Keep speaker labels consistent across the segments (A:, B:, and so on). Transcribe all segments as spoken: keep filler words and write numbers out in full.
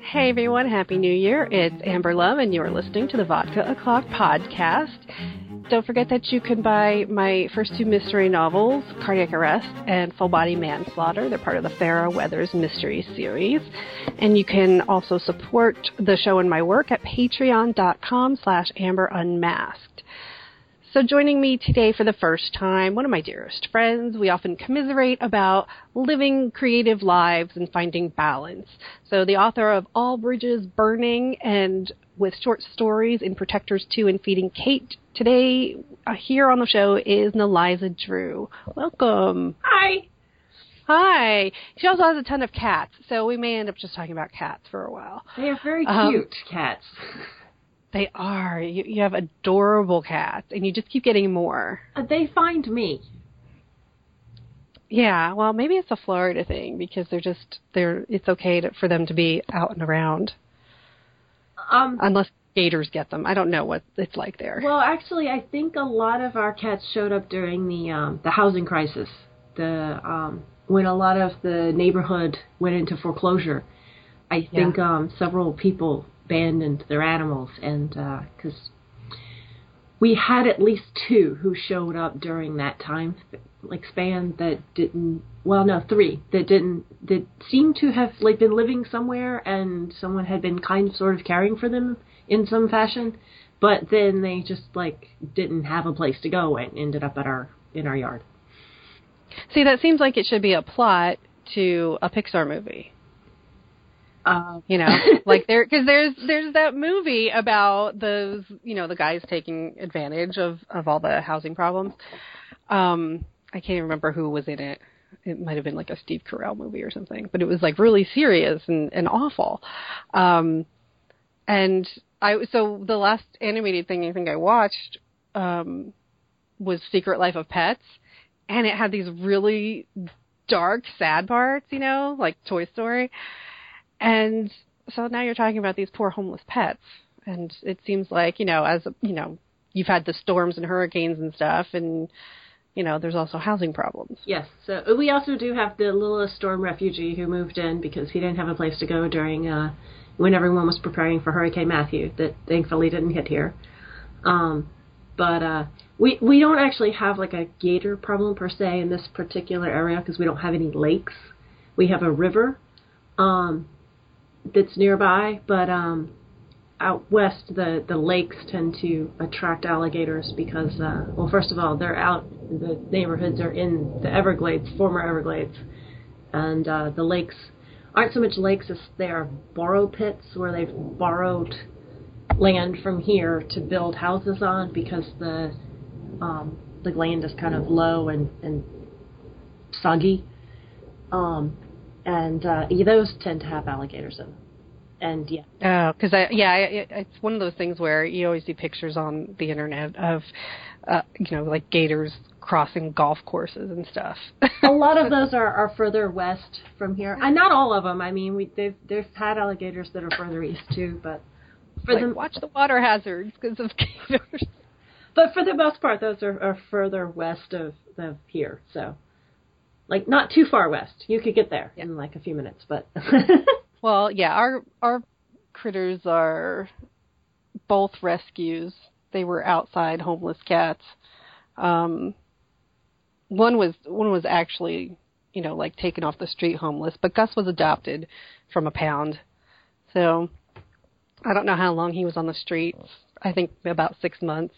A: Hey everyone, Happy New Year. It's Amber Love and you're listening to the Vodka O'Clock podcast. Don't forget that you can buy my first two mystery novels, Cardiac Arrest and Full Body Manslaughter. They're part of the Farrah Weathers mystery series. And you can also support the show and my work at patreon.com slash Amber Unmasked. So joining me today for the first time, one of my dearest friends. We often commiserate about living creative lives and finding balance. So the author of All Bridges Burning and with short stories in Protectors two and Feeding Kate. Today uh, here on the show is Neliza Drew. Welcome.
B: Hi.
A: Hi. She also has a ton of cats, so we may end up just talking about cats for a while.
B: They are very cute um, cats.
A: They are. You, you have adorable cats, and you just keep getting more.
B: Uh, they find me.
A: Yeah, well, maybe it's a Florida thing because they're just they're. It's okay to, for them to be out and around,
B: um,
A: unless gators get them. I don't know what it's like there.
B: Well, actually, I think a lot of our cats showed up during the um, the housing crisis, the um, when a lot of the neighborhood went into foreclosure. I think yeah. um, several people abandoned their animals, and because uh, we had at least two who showed up during that time like span that didn't well no three that didn't that seemed to have like been living somewhere and someone had been kind of sort of caring for them in some fashion, but then they just like didn't have a place to go and ended up at our in our yard.
A: See, that seems like it should be a plot to a Pixar movie.
B: Uh,
A: you know, like there, because there's there's that movie about those, you know, the guys taking advantage of, of all the housing problems. Um, I can't remember who was in it. It might have been like a Steve Carell movie or something, but it was like really serious and, and awful. Um, and I so the last animated thing I think I watched um, was Secret Life of Pets, and it had these really dark, sad parts, you know, like Toy Story. And so now you're talking about these poor homeless pets, and it seems like, you know, as, you know, you've had the storms and hurricanes and stuff, and, you know, there's also housing problems.
B: Yes. So we also do have the littlest storm refugee who moved in because he didn't have a place to go during uh, when everyone was preparing for Hurricane Matthew that thankfully didn't hit here. Um, but uh, we, we don't actually have like a gator problem per se in this particular area because we don't have any lakes. We have a river. Um, that's nearby, but um, out west, the, the lakes tend to attract alligators because, uh, well, first of all, they're out, the neighborhoods are in the Everglades, former Everglades, and uh, the lakes aren't so much lakes as they are borrow pits where they've borrowed land from here to build houses on because the um, the land is kind of low and, and soggy. Um, And uh, those tend to have alligators in them. And, yeah.
A: Oh, because, I, yeah, it, it's one of those things where you always see pictures on the Internet of, uh, you know, like gators crossing golf courses and stuff.
B: A lot of those are, are further west from here. And not all of them. I mean, we, they've, they've had alligators that are further east, too. But for
A: like,
B: them,
A: watch the water hazards because of gators.
B: But for the most part, those are, are further west of, of here, so... Like, not too far west. You could get there yeah. in, like, a few minutes, but...
A: Well, yeah, our our critters are both rescues. They were outside homeless cats. Um, one was one was actually, you know, like, taken off the street homeless, but Gus was adopted from a pound. So, I don't know how long he was on the streets. I think about six months.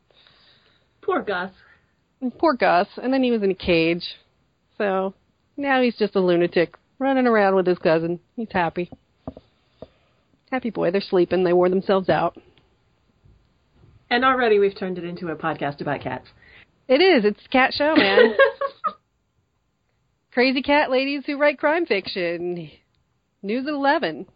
B: Poor Gus.
A: Poor Gus. And then he was in a cage. So now he's just a lunatic running around with his cousin. He's happy. Happy boy. They're sleeping. They wore themselves out.
B: And already we've turned it into a podcast about cats.
A: It is. It's a cat show, man. Crazy cat ladies who write crime fiction. News at eleven.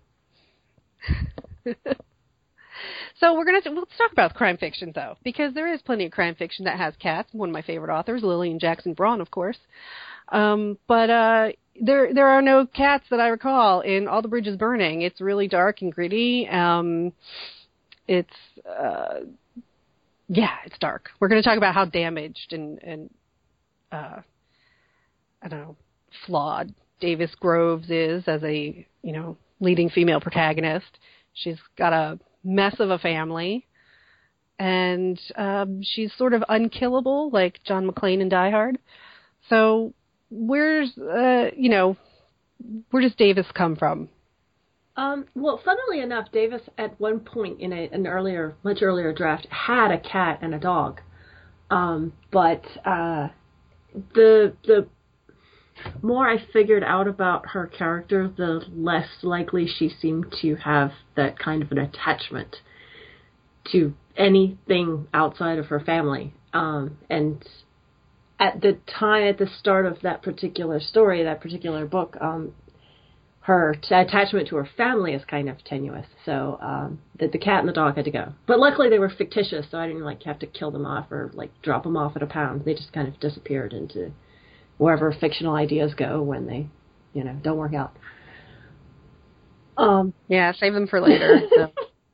A: So we're gonna let's talk about crime fiction though, because there is plenty of crime fiction that has cats. One of my favorite authors, Lillian Jackson Braun, of course. Um, but uh, there there are no cats that I recall in All the Bridges Burning. It's really dark and gritty. Um, it's uh, yeah, it's dark. We're going to talk about how damaged and and uh, I don't know, flawed Davis Groves is as a you know leading female protagonist. She's got a mess of a family, and um, she's sort of unkillable, like John McClane in Die Hard. So where's, uh, you know, where does Davis come from?
B: Um, well, funnily enough, Davis at one point in a, an earlier, much earlier draft had a cat and a dog. Um, but uh, the the more I figured out about her character, the less likely she seemed to have that kind of an attachment to anything outside of her family. Um, and at the time, at the start of that particular story, that particular book, um, her t- attachment to her family is kind of tenuous. So um, the, the cat and the dog had to go. But luckily they were fictitious, so I didn't like have to kill them off or like drop them off at a pound. They just kind of disappeared into wherever fictional ideas go when they, you know, don't work out. Um,
A: yeah, save them for later. So.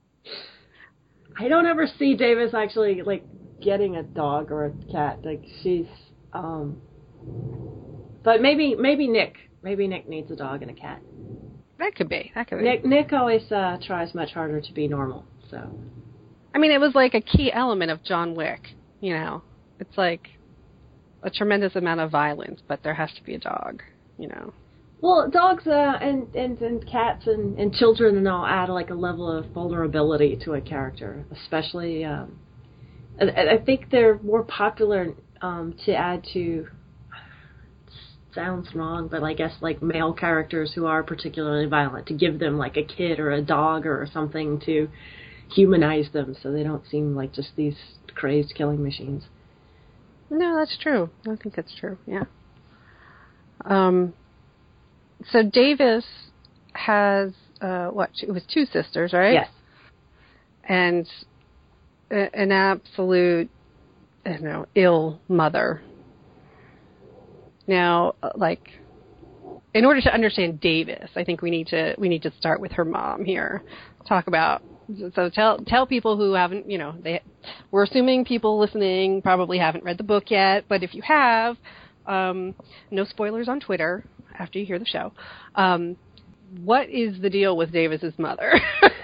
B: I don't ever see Davis actually like getting a dog or a cat. Like she's, um, but maybe maybe Nick, maybe Nick needs a dog and a cat.
A: That could be. That could be.
B: Nick Nick always uh, tries much harder to be normal. So,
A: I mean, it was like a key element of John Wick. You know, it's like a tremendous amount of violence, but there has to be a dog. You know.
B: Well, dogs uh, and, and, and cats and, and children and all add like a level of vulnerability to a character, especially. Um, I, I think they're more popular um, to add to. Sounds wrong, but I guess like male characters who are particularly violent, to give them like a kid or a dog or something to humanize them, so they don't seem like just these crazed killing machines.
A: No, that's true. I think that's true. Yeah. Um. So Davis has uh, what? It was two sisters, right?
B: Yes.
A: And a, an absolute, you know, ill mother. Now, like, in order to understand Davis, I think we need to we need to start with her mom here. Talk about so tell tell people who haven't, you know, they we're assuming people listening probably haven't read the book yet, but if you have, um, no spoilers on Twitter after you hear the show. Um, what is the deal with Davis's mother?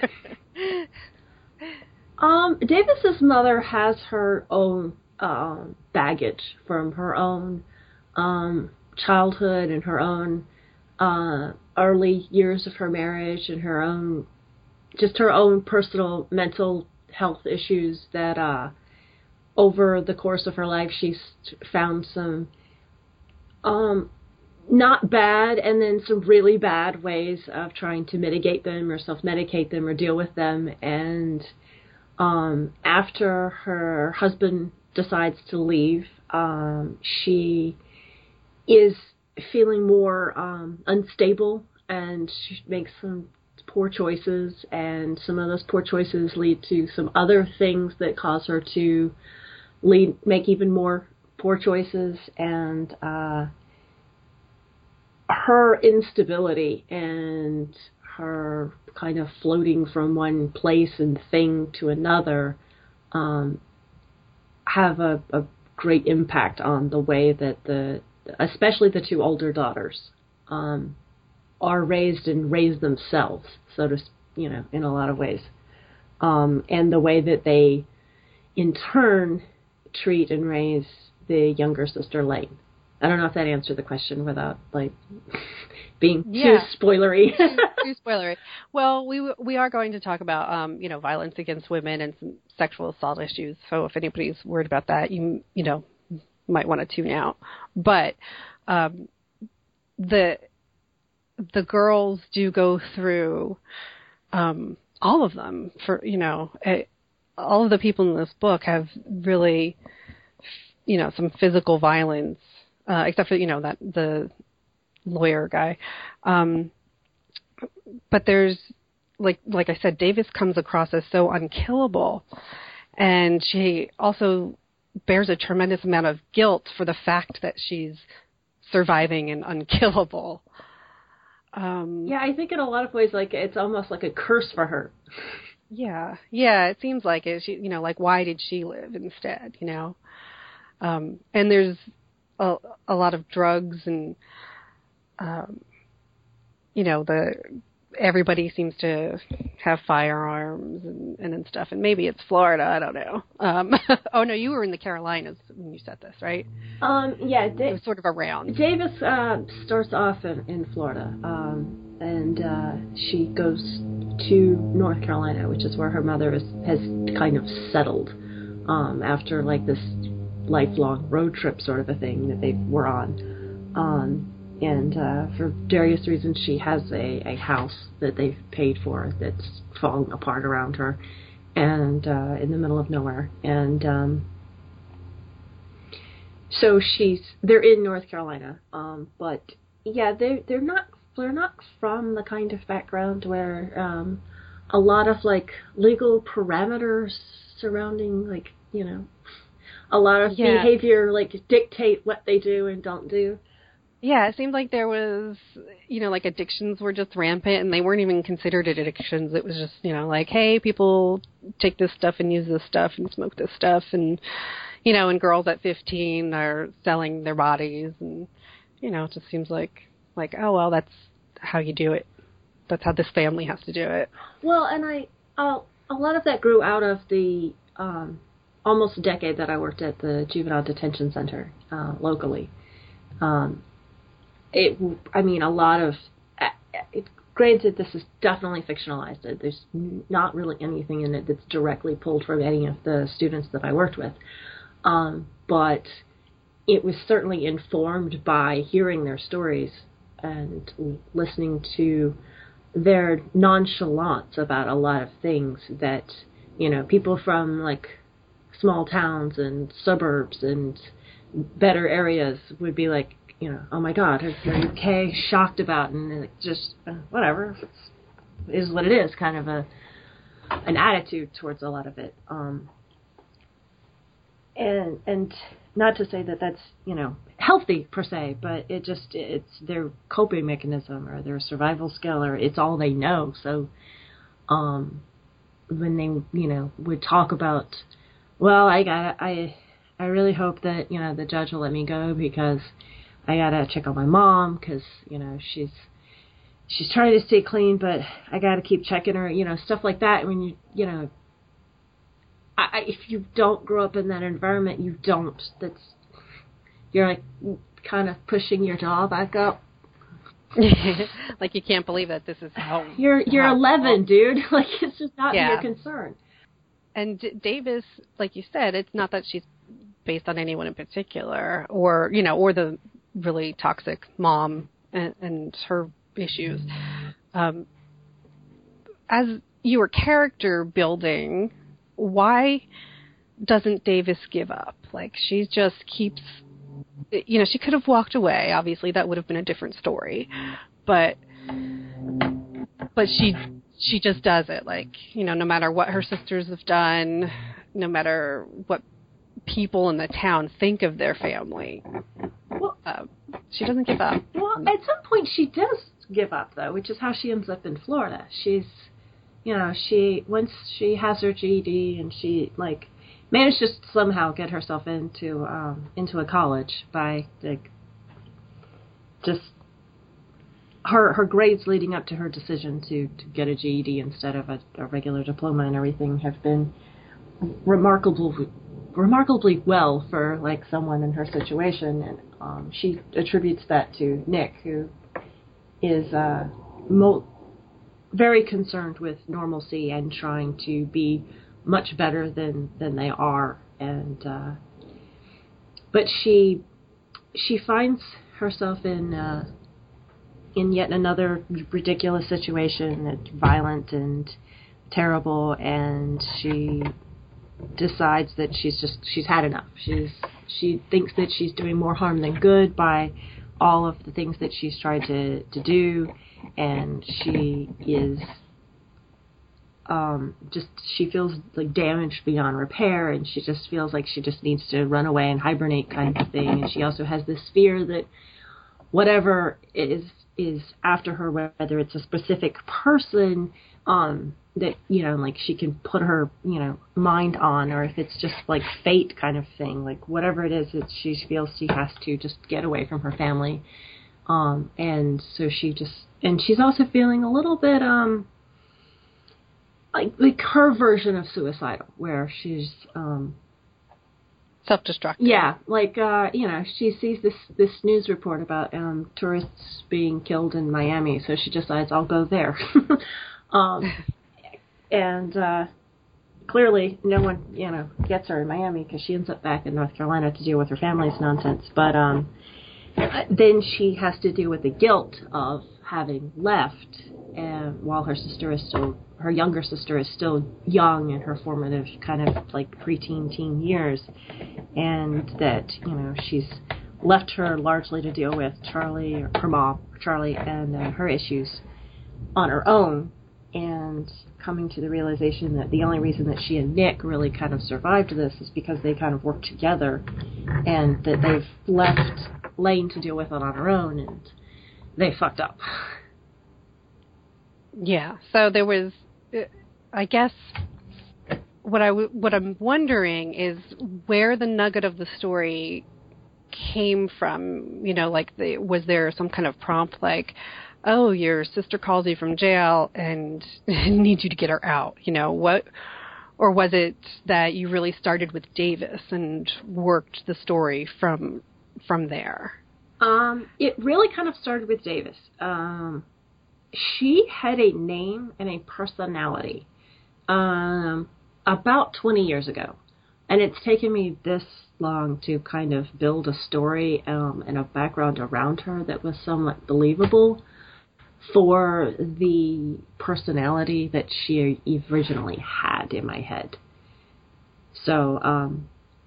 B: um, Davis's mother has her own uh, baggage from her own um, childhood and her own uh, early years of her marriage and her own, just her own personal mental health issues that uh, over the course of her life she's found some um, not bad and then some really bad ways of trying to mitigate them or self-medicate them or deal with them. And um, after her husband decides to leave, um, she is feeling more um, unstable, and she makes some poor choices, and some of those poor choices lead to some other things that cause her to lead make even more poor choices. And uh, her instability and her kind of floating from one place and thing to another um, have a, a great impact on the way that the especially the two older daughters, um, are raised and raise themselves, so to, you know, in a lot of ways. Um, and the way that they, in turn, treat and raise the younger sister, Lane. I don't know if that answered the question without, like, being
A: yeah.
B: too spoilery.
A: too, too spoilery. Well, we we are going to talk about, um, you know, violence against women and some sexual assault issues. So if anybody's worried about that, you you know, might want to tune out. But um, the the girls do go through um, all of them. For you know, it, all of the people in this book have really, you know, some physical violence, uh, except for you know that the lawyer guy. Um, but there's like like I said, Davis comes across as so unkillable, and she also bears a tremendous amount of guilt for the fact that she's surviving and unkillable. Um,
B: yeah, I think in a lot of ways, like, it's almost like a curse for her.
A: Yeah, yeah, it seems like it. She, you know, like, why did she live instead, you know? Um, and there's a, a lot of drugs and, um, you know, the everybody seems to have firearms and, and, and stuff. And maybe it's Florida. I don't know. Um, oh, no, you were in the Carolinas when you said this, right?
B: Um, yeah. Da-
A: it was sort of around.
B: Davis uh, starts off in, in Florida, um, and uh, she goes to North Carolina, which is where her mother is, has kind of settled um, after, like, this lifelong road trip sort of a thing that they were on. Um And uh, for various reasons, she has a, a house that they've paid for that's falling apart around her, and uh, in the middle of nowhere. And um, so she's they're in North Carolina, um, but yeah, they they're not they're not from the kind of background where um, a lot of like legal parameters surrounding like you know a lot of
A: yeah.
B: behavior like dictate what they do and don't do.
A: Yeah, it seemed like there was, you know, like addictions were just rampant and they weren't even considered addictions. It was just, you know, like, hey, people take this stuff and use this stuff and smoke this stuff. And, you know, and girls at fifteen are selling their bodies. And, you know, it just seems like, like, oh, well, that's how you do it. That's how this family has to do it.
B: Well, and I, uh, a lot of that grew out of the um, almost a decade that I worked at the Juvenile Detention Center uh, locally. Um It, I mean, a lot of, it, granted, this is definitely fictionalized. There's not really anything in it that's directly pulled from any of the students that I worked with. Um, but it was certainly informed by hearing their stories and listening to their nonchalance about a lot of things that, you know, people from, like, small towns and suburbs and better areas would be like, you know, oh my God, are you okay? Shocked about, and just uh, whatever, it's, it is what it is. Kind of a an attitude towards a lot of it, um, and and not to say that that's you know healthy per se, but it just it's their coping mechanism or their survival skill, or it's all they know. So, um, when they you know would talk about, well, I got I I really hope that you know the judge will let me go because I gotta check on my mom because, you know, she's she's trying to stay clean, but I gotta keep checking her, you know, stuff like that. When you, you know, I, I, if you don't grow up in that environment, you don't. That's you're like kind of pushing your jaw back up.
A: Like you can't believe that this is how
B: you're you're
A: how,
B: eleven, dude. Like it's just not
A: yeah.
B: your concern.
A: And D- Davis, like you said, it's not that she's based on anyone in particular, or you know, or the really toxic mom and, and her issues. Um, as you were character building, why doesn't Davis give up? Like she just keeps, you know, she could have walked away. Obviously, that would have been a different story, but but she she just does it. Like you know, no matter what her sisters have done, no matter what people in the town think of their family. Well, uh, she doesn't give up.
B: Well, at some point she does give up, though, which is how she ends up in Florida. She's, you know, she, once she has her G E D and she, like, manages to somehow get herself into, um, into a college by, like, just her her grades leading up to her decision to, to get a G E D instead of a, a regular diploma and everything have been remarkable remarkably well for like someone in her situation, and um, she attributes that to Nick, who is uh, mo- very concerned with normalcy and trying to be much better than, than they are, and uh, but she she finds herself in uh, in yet another ridiculous situation that's violent and terrible, and she decides that she's just she's had enough. She's she thinks that she's doing more harm than good by all of the things that she's tried to, to do, and she is um, just she feels like damaged beyond repair, and she just feels like she just needs to run away and hibernate kind of thing. And she also has this fear that whatever is is after her, whether it's a specific person, um, that, you know, like she can put her, you know, mind on, or if it's just like fate kind of thing, like whatever it is that she feels she has to just get away from her family. Um, and so she just and she's also feeling a little bit um like like her version of suicidal, where she's um
A: self-destructive.
B: Yeah, like uh, you know, she sees this this news report about um tourists being killed in Miami, so she decides I'll go there. um, and uh, clearly, no one you know gets her in Miami because she ends up back in North Carolina to deal with her family's nonsense. But um, then she has to deal with the guilt of having left, and while her sister is still. Her younger sister is still young in her formative kind of like preteen teen years, and that you know she's left her largely to deal with Charlie, or her mom, Charlie, and uh, her issues on her own, and coming to the realization that the only reason that she and Nick really kind of survived this is because they kind of worked together, and that they've left Lane to deal with it on her own, and they fucked up.
A: Yeah, so there was. I guess what I w- what I'm wondering is where the nugget of the story came from. You know, like the, was there some kind of prompt like, oh, your sister calls you from jail and needs you to get her out? You know, what? Or was it that you really started with Davis and worked the story from from there?
B: Um, it really kind of started with Davis. Um, she had a name and a personality um, about twenty years ago. And it's taken me this long to kind of build a story um, and a background around her that was somewhat believable for the personality that she originally had in my head. So, um,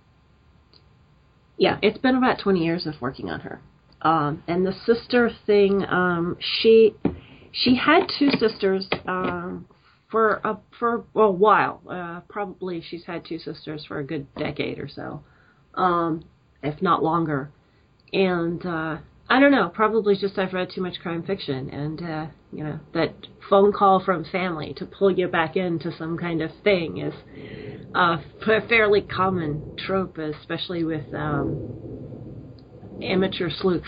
B: yeah, it's been about twenty years of working on her. Um, and the sister thing, um, she... She had two sisters um, for a for a while. Uh, probably she's had two sisters for a good decade or so, um, if not longer. And uh, I don't know. Probably just I've read too much crime fiction, and uh, you know that phone call from family to pull you back into some kind of thing is a fairly common trope, especially with um, amateur sleuths.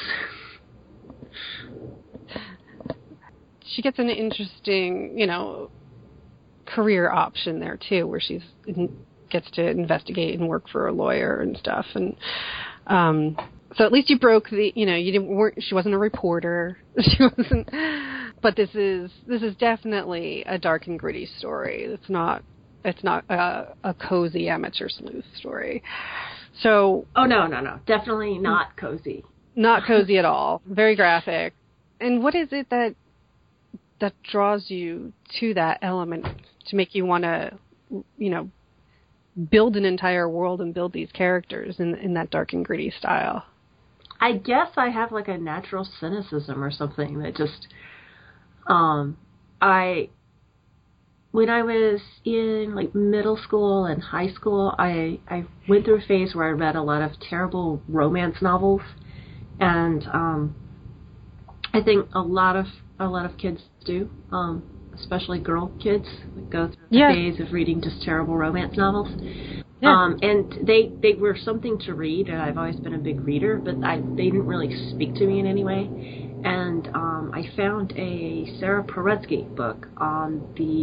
A: She gets an interesting, you know, career option there too, where she's gets to investigate and work for a lawyer and stuff. And um, so at least you broke the, you know, you didn't. Weren't, she wasn't a reporter. She wasn't. But this is this is definitely a dark and gritty story. It's not. It's not a, a cozy amateur sleuth story. So.
B: Oh no no no! Definitely not cozy.
A: Not cozy at all. Very graphic. And what is it that that draws you to that element to make you want to, you know, build an entire world and build these characters in in that dark and gritty style?
B: I guess I have like a natural cynicism or something that just, um, I, when I was in like middle school and high school, I, I went through a phase where I read a lot of terrible romance novels, and um, I think a lot of a lot of kids do, um, especially girl kids, that go through the
A: yeah.
B: phase of reading just terrible romance novels.
A: Yeah.
B: Um, and they, they were something to read, and I've always been a big reader, but I, they didn't really speak to me in any way. And um, I found a Sarah Paretsky book on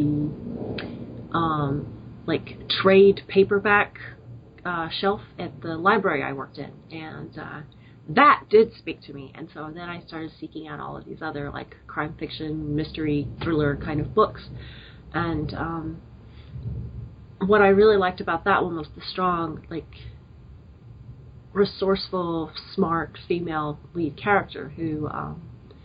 B: the um, like trade paperback uh, shelf at the library I worked in, and uh, that did speak to me. And so then I started seeking out all of these other like crime fiction, mystery, thriller kind of books. And um, what I really liked about that one was the strong, like, resourceful, smart female lead character who um,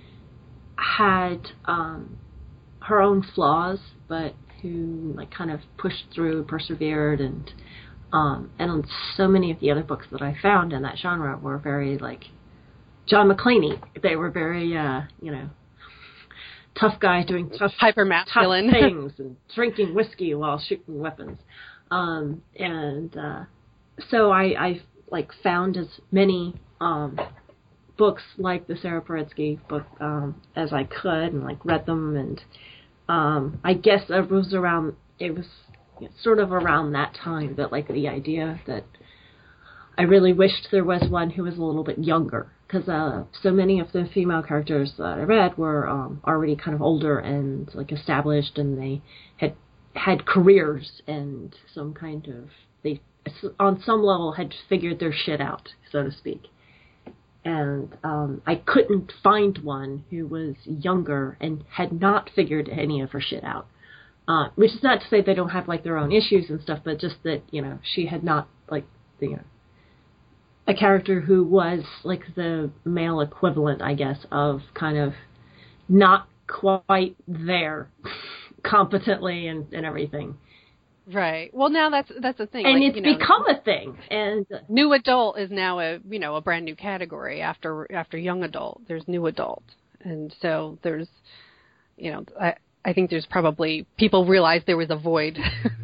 B: had um, her own flaws, but who like kind of pushed through, persevered, and Um, and so many of the other books that I found in that genre were very, like, John McClaney. They were very, uh, you know, tough guy doing tough,
A: hyper masculine
B: tough things and drinking whiskey while shooting weapons. Um, and uh, so I, I, like, found as many um, books like the Sarah Paretsky book um, as I could, and, like, read them. And um, I guess it was around, it was... sort of around that time that, like, the idea that I really wished there was one who was a little bit younger because uh, so many of the female characters that I read were um, already kind of older and like established, and they had had careers and some kind of they on some level had figured their shit out, so to speak. And um, I couldn't find one who was younger and had not figured any of her shit out. Uh, which is not to say they don't have like their own issues and stuff, but just that, you know, she had not like the, you know, a character who was like the male equivalent, I guess, of kind of not quite there competently and, and everything.
A: Right. Well, now that's that's the thing,
B: and
A: like,
B: it's
A: you know,
B: become a thing. And
A: new adult is now a you know a brand new category after after young adult. There's new adult, and so there's you know I I think there's probably people realized there was a void.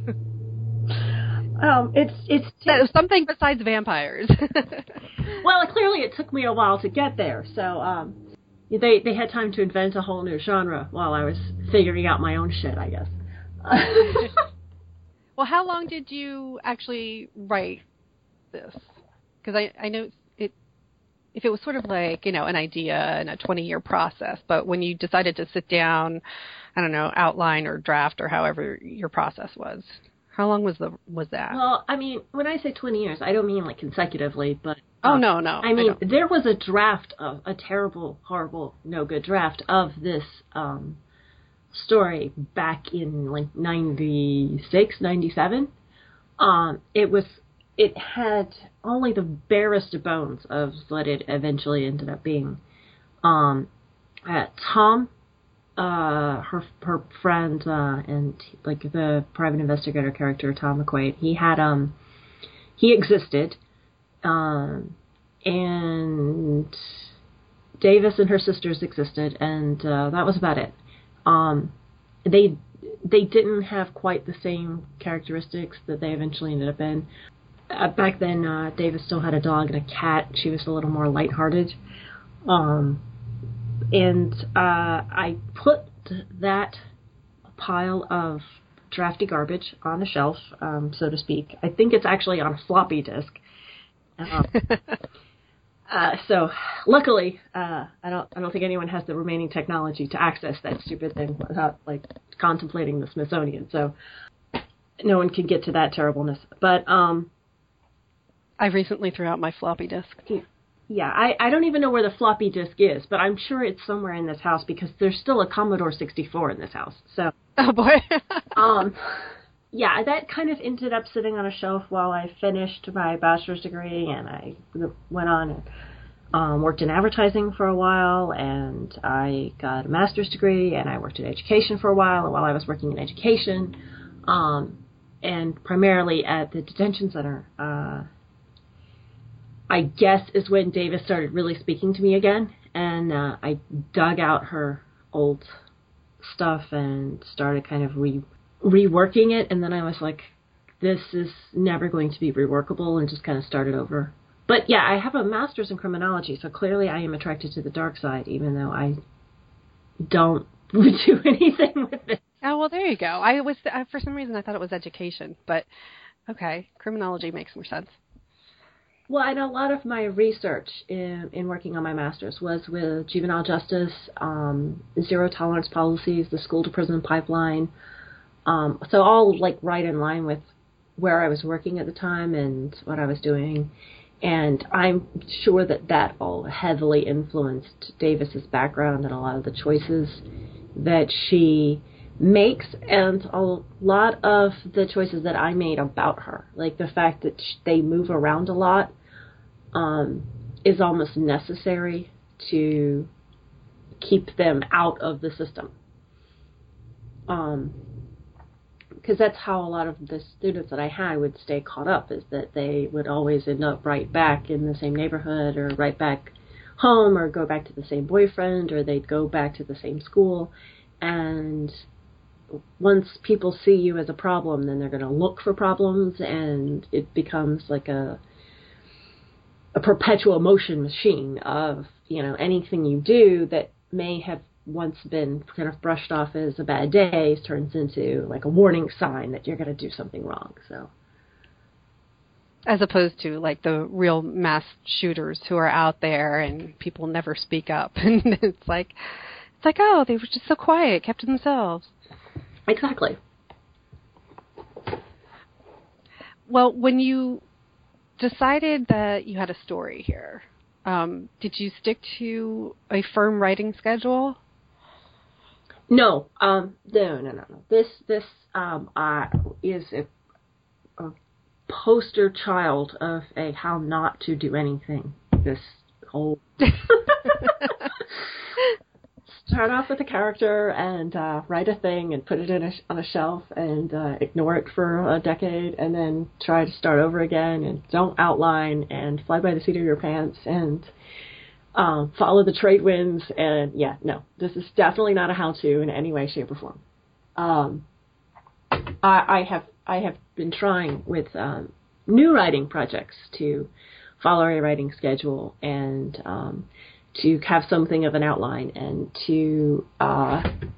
B: um, it's it's
A: t- something besides vampires.
B: Well, clearly it took me a while to get there, so um, they they had time to invent a whole new genre while I was figuring out my own shit, I guess.
A: Well, how long did you actually write this? Because I, I know it, if it was sort of like, you know, an idea and a twenty-year process, but when you decided to sit down, I don't know, outline or draft or however your process was, how long was the was that?
B: Well, I mean, when I say twenty years, I don't mean like consecutively, but...
A: Oh,
B: um,
A: no, no.
B: I mean, I there was a draft of, a terrible, horrible, no good draft of this... Um, story back in like ninety-six, ninety-seven. Um, it was, it had only the barest of bones of what it eventually ended up being. Um, uh, Tom, uh, her her friend, uh, and like the private investigator character, Tom McQuaid, he had um, he existed, um, and Davis and her sisters existed, and uh, that was about it. Um, they they didn't have quite the same characteristics that they eventually ended up in. Uh, back then, uh, Davis still had a dog and a cat. She was a little more lighthearted. Um, and uh, I put that pile of drafty garbage on a shelf, um, so to speak. I think it's actually on a floppy disk. Um, Uh, so, luckily, uh, I don't. I don't think anyone has the remaining technology to access that stupid thing without, like, contemplating the Smithsonian. So, no one can get to that terribleness. But um,
A: I recently threw out my floppy disk.
B: Yeah, I, I don't even know where the floppy disk is, but I'm sure it's somewhere in this house because there's still a Commodore sixty-four in this house. So,
A: oh boy.
B: um. Yeah, that kind of ended up sitting on a shelf while I finished my bachelor's degree, and I went on and um, worked in advertising for a while, and I got a master's degree, and I worked in education for a while, and while I was working in education, um, and primarily at the detention center, uh, I guess is when Davis started really speaking to me again, and uh, I dug out her old stuff and started kind of re- reworking it, and then I was like, this is never going to be reworkable, and just kind of started over. But yeah, I have a master's in criminology, so clearly I am attracted to the dark side, even though I don't do anything with it.
A: Oh, well, there you go. I was, uh, for some reason, I thought it was education, but okay, criminology makes more sense.
B: Well, and a lot of my research in, in working on my master's was with juvenile justice, um, zero tolerance policies, the school to prison pipeline. Um, so all like right in line with where I was working at the time and what I was doing. And I'm sure that that all heavily influenced Davis's background and a lot of the choices that she makes, and a lot of the choices that I made about her. Like the fact that they move around a lot um, is almost necessary to keep them out of the system. Um, because that's how a lot of the students that I had would stay caught up, is that they would always end up right back in the same neighborhood or right back home or go back to the same boyfriend, or they'd go back to the same school. And once people see you as a problem, then they're going to look for problems, and it becomes like a a perpetual motion machine of, you know, anything you do that may have once been kind of brushed off as a bad day turns into like a warning sign that you're going to do something wrong. So
A: As opposed to like the real mass shooters who are out there and people never speak up, and it's like, it's like, oh, they were just so quiet, kept to themselves.
B: Exactly.
A: Well, when you decided that you had a story here, um, did you stick to a firm writing schedule?
B: No, um, no, no, no, no. This, this, um, uh, is a, a poster child of a how not to do anything. This whole start off with a character and uh, write a thing and put it in a, on a shelf and uh, ignore it for a decade and then try to start over again and don't outline and fly by the seat of your pants and um, follow the trade winds. And yeah, no, this is definitely not a how-to in any way, shape, or form. Um, I, I have I have been trying with um, new writing projects to follow a writing schedule and um, to have something of an outline and to uh,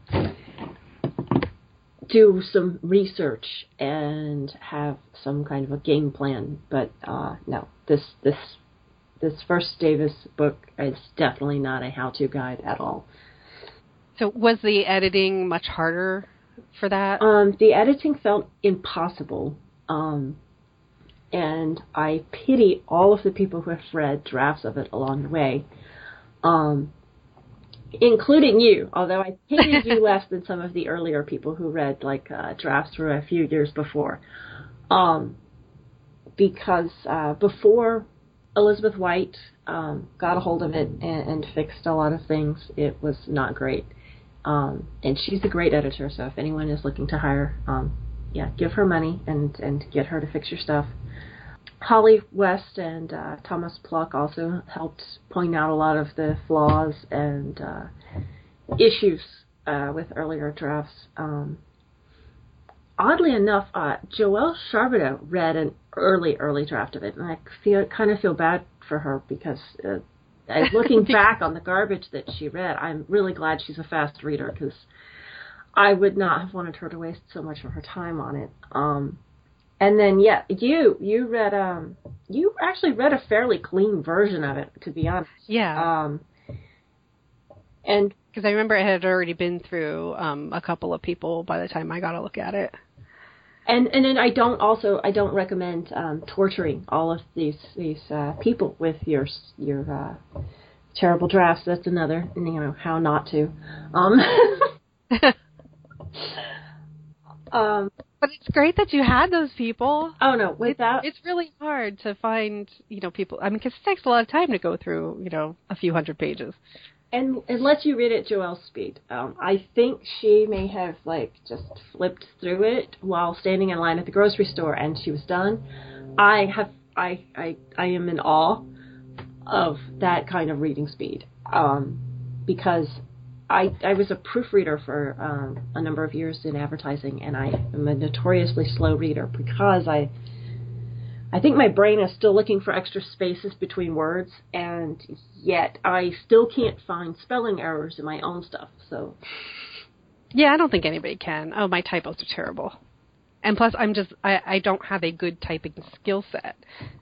B: do some research and have some kind of a game plan. But uh, no, this this this first Davis book is definitely not a how-to guide at all.
A: So was the editing much harder for that?
B: Um, the editing felt impossible. Um, and I pity all of the people who have read drafts of it along the way. Um, including you, although I hated you less than some of the earlier people who read like uh, drafts for a few years before. Um, because uh, before Elizabeth White um, got a hold of it and, and fixed a lot of things, it was not great. Um, and she's a great editor, so if anyone is looking to hire, um, yeah, give her money and, and get her to fix your stuff. Holly West and uh, Thomas Pluck also helped point out a lot of the flaws and uh, issues uh, with earlier drafts. Um, oddly enough, uh, Joelle Charbonneau read an early, early draft of it, and I feel kind of feel bad for her because uh, looking back on the garbage that she read, I'm really glad she's a fast reader because I would not have wanted her to waste so much of her time on it. Um, And then, yeah, you you read um you actually read a fairly clean version of it, to be honest.
A: Yeah.
B: Um, and
A: because I remember it had already been through um, a couple of people by the time I got to look at it.
B: And and then I don't also I don't recommend um, torturing all of these these uh, people with your your uh, terrible drafts. That's another, you know, how not to. Um, um
A: But it's great that you had those people.
B: Oh, no, without...
A: It's, it's really hard to find, you know, people... I mean, because it takes a lot of time to go through, you know, a few hundred pages.
B: And it lets you read at Joelle's speed. Um, I think she may have, like, just flipped through it while standing in line at the grocery store, and she was done. I have... I, I, I am in awe of that kind of reading speed. Um, because... I, I was a proofreader for um, a number of years in advertising, and I am a notoriously slow reader because I I think my brain is still looking for extra spaces between words, and yet I still can't find spelling errors in my own stuff. So,
A: yeah, I don't think anybody can. Oh, my typos are terrible, and plus I'm just I, I don't have a good typing skill set,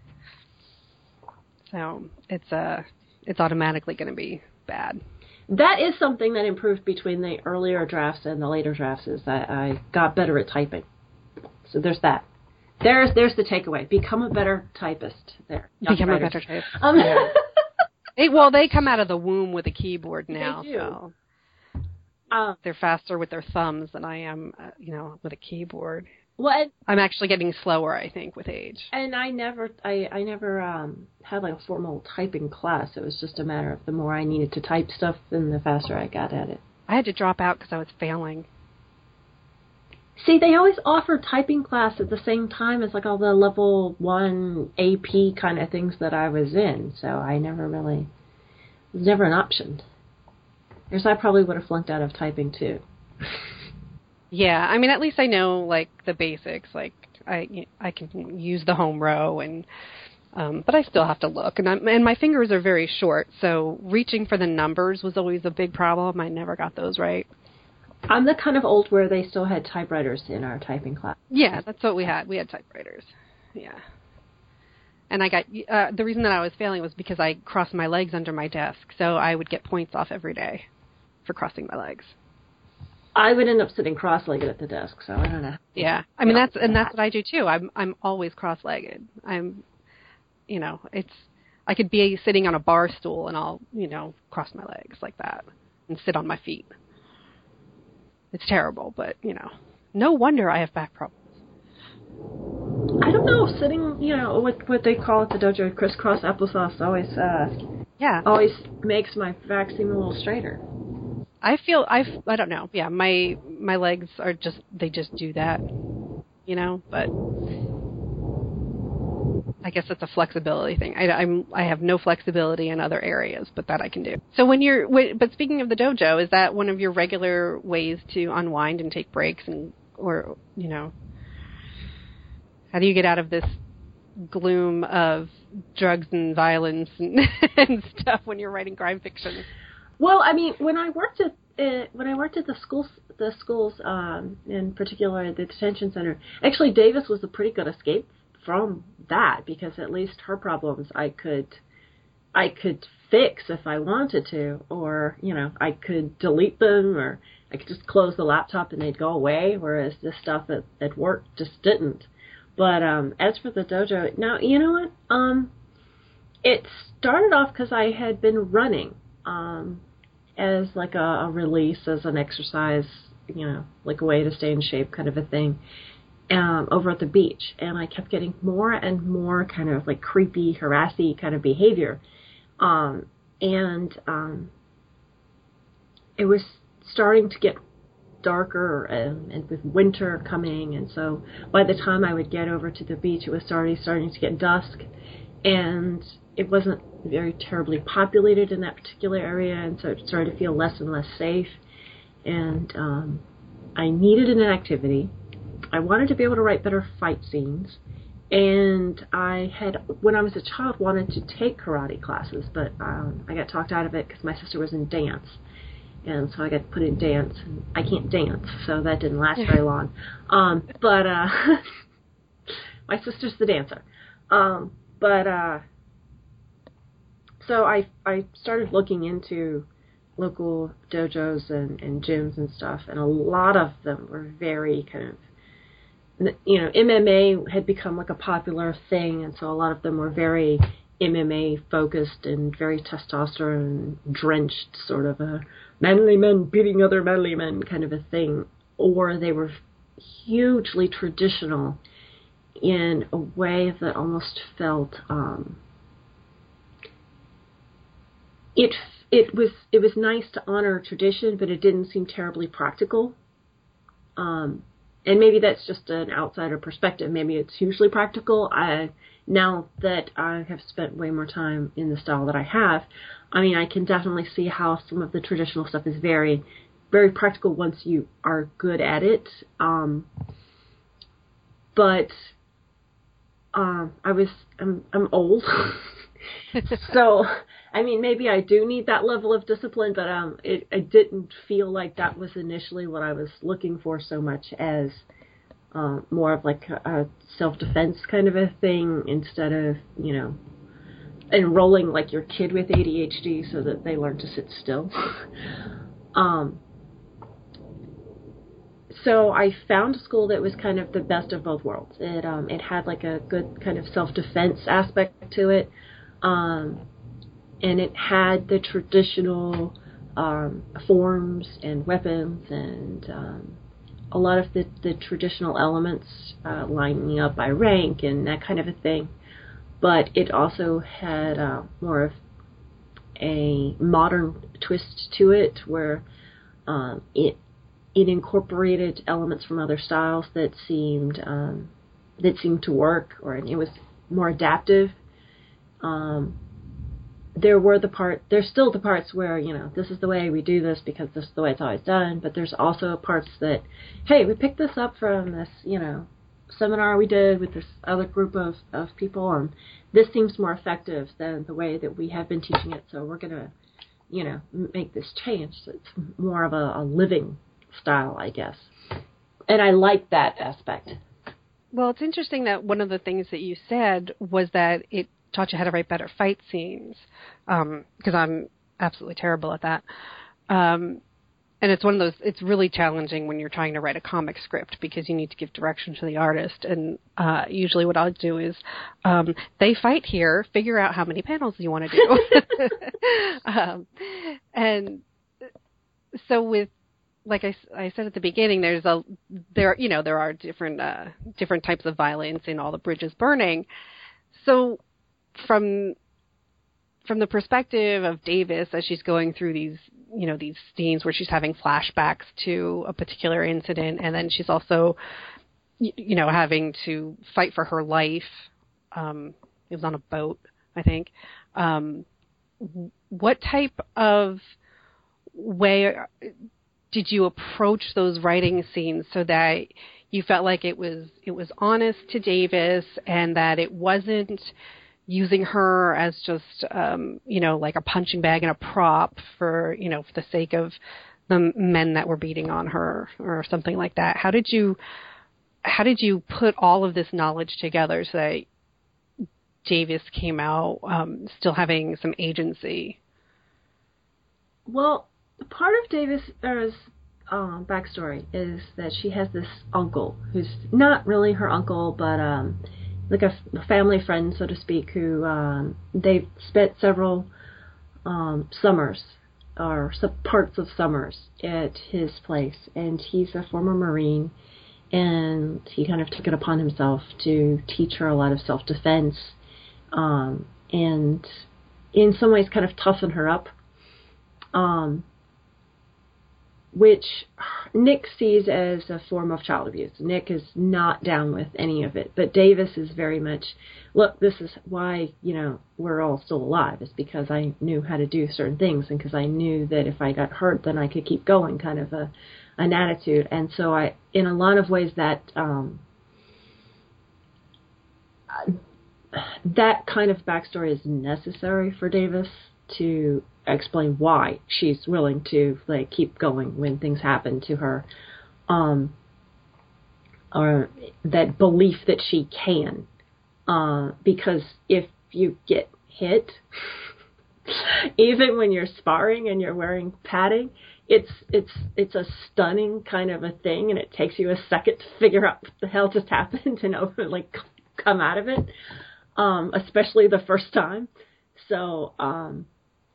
A: so it's uh it's automatically going to be bad.
B: That is something that improved between the earlier drafts and the later drafts, is that I got better at typing. So there's that. There's there's the takeaway. Become a better typist. There.
A: Become
B: writers.
A: a better typist.
B: Um,
A: yeah. they, well, they come out of the womb with a keyboard now.
B: They do.
A: So
B: um,
A: they're faster with their thumbs than I am, uh, you know, with a keyboard.
B: Well, and,
A: I'm actually getting slower, I think, with age.
B: And I never, I, I never um, had like a formal typing class. It was just a matter of the more I needed to type stuff, then the faster I got at it.
A: I had to drop out because I was failing.
B: See, they always offer typing class at the same time as like all the level one A P kind of things that I was in. So I never really, it was never an option. Because I probably would have flunked out of typing too.
A: Yeah, I mean, at least I know, like, the basics. Like, I, I can use the home row, and um, but I still have to look. And, I'm, and my fingers are very short, so reaching for the numbers was always a big problem. I never got those right.
B: I'm the kind of old where they still had typewriters in our typing class.
A: Yeah, that's what we had. We had typewriters. Yeah. And I got uh, the reason that I was failing was because I crossed my legs under my desk, so I would get points off every day for crossing my legs.
B: I would end up sitting cross-legged at the desk, so I don't know.
A: Yeah, I mean that's and that's what I do too. I'm I'm always cross-legged. I'm, you know, it's I could be sitting on a bar stool and I'll you know cross my legs like that and sit on my feet. It's terrible, but you know, no wonder I have back problems.
B: I don't know, sitting, you know, what what they call at the dojo, crisscross applesauce, always, uh,
A: yeah,
B: always makes my back seem a little straighter.
A: I feel I I don't know, yeah, my my legs are just they just do that, you know, but I guess it's a flexibility thing. I, I'm I have no flexibility in other areas, but that I can do. So when you're, but speaking of the dojo, is that one of your regular ways to unwind and take breaks, and or you know? How do you get out of this gloom of drugs and violence and, and stuff when you're writing crime fiction?
B: Well, I mean, when I worked at uh, when I worked at the schools, the schools, um, in particular the detention center, actually Davis was a pretty good escape from that, because at least her problems I could I could fix if I wanted to, or you know I could delete them, or I could just close the laptop and they'd go away. Whereas this stuff at, at work just didn't. But um, as for the dojo, now, you know what? Um, it started off because I had been running um, as like a, a release, as an exercise, you know, like a way to stay in shape kind of a thing, um, over at the beach. And I kept getting more and more kind of like creepy, harassy kind of behavior. Um, and um, it was starting to get darker, and, and with winter coming, and so by the time I would get over to the beach, it was starting starting to get dusk, and it wasn't very terribly populated in that particular area, and so it started to feel less and less safe, and um, I needed an activity. I wanted to be able to write better fight scenes, and I had, when I was a child, wanted to take karate classes, but um, I got talked out of it because my sister was in dance. And so I got put in dance. And I can't dance, so that didn't last very long. Um, but uh, my sister's the dancer. Um, but uh, so I I started looking into local dojos and, and gyms and stuff, and a lot of them were very kind of, you know, M M A had become like a popular thing, and so a lot of them were very M M A focused and very testosterone drenched, sort of a manly men beating other manly men kind of a thing, or they were hugely traditional in a way that almost felt um, it it was it was nice to honor tradition, but it didn't seem terribly practical. Um, and maybe that's just an outsider perspective. Maybe it's hugely practical. I now that I have spent way more time in the style that I have, I mean, I can definitely see how some of the traditional stuff is very, very practical once you are good at it. Um, but um, I was, I'm, I'm old, so I mean, maybe I do need that level of discipline. But um, it, it didn't feel like that was initially what I was looking for so much as uh, more of like a, a self-defense kind of a thing, instead of, you know, enrolling like your kid with A D H D so that they learn to sit still. um, so I found a school that was kind of the best of both worlds. It um, it had like a good kind of self-defense aspect to it, um, and it had the traditional um, forms and weapons and um, a lot of the, the traditional elements, uh, lining up by rank and that kind of a thing. But it also had uh, more of a modern twist to it, where um, it it incorporated elements from other styles that seemed um, that seemed to work, or it was more adaptive. Um, there were the part, there's still the parts where, you know, this is the way we do this because this is the way it's always done. But there's also parts that, hey, we picked this up from this, you know, seminar we did with this other group of, of people, and this seems more effective than the way that we have been teaching it, so we're going to, you know, make this change. So it's more of a, a living style, I guess. And I like that aspect.
A: Well, it's interesting that one of the things that you said was that it taught you how to write better fight scenes, because um, I'm absolutely terrible at that. Um, and it's one of those, it's really challenging when you're trying to write a comic script because you need to give direction to the artist. And uh, usually what I'll do is, um, they fight here, figure out how many panels you want to do. um, and so with, like I, I said at the beginning, there's a there you know there are different uh, different types of violence in All the Bridges Burning. So from from the perspective of Davis, as she's going through these you know these scenes where she's having flashbacks to a particular incident, and then she's also you know having to fight for her life. Um, it was on a boat, I think. Um, what type of way did you approach those writing scenes so that you felt like it was it was honest to Davis and that it wasn't using her as just um, you know like a punching bag and a prop for you know for the sake of the men that were beating on her or something like that? How did you how did you put all of this knowledge together so that Davis came out um, still having some agency?
B: Well, part of Davis' um, backstory is that she has this uncle who's not really her uncle, but um, like a, a family friend, so to speak, who um, they've spent several um, summers or some parts of summers at his place, and he's a former Marine, and he kind of took it upon himself to teach her a lot of self-defense, um, and in some ways kind of toughen her up. Um, which Nick sees as a form of child abuse. Nick is not down with any of it, but Davis is very much, look, this is why, you know, we're all still alive. It's because I knew how to do certain things and because I knew that if I got hurt, then I could keep going, kind of a an attitude. And so I, in a lot of ways, that um, that kind of backstory is necessary for Davis to explain why she's willing to like keep going when things happen to her, um, or that belief that she can. Uh, because if you get hit, even when you're sparring and you're wearing padding, it's it's it's a stunning kind of a thing, and it takes you a second to figure out what the hell just happened and over, like come out of it, um, especially the first time. So. Um,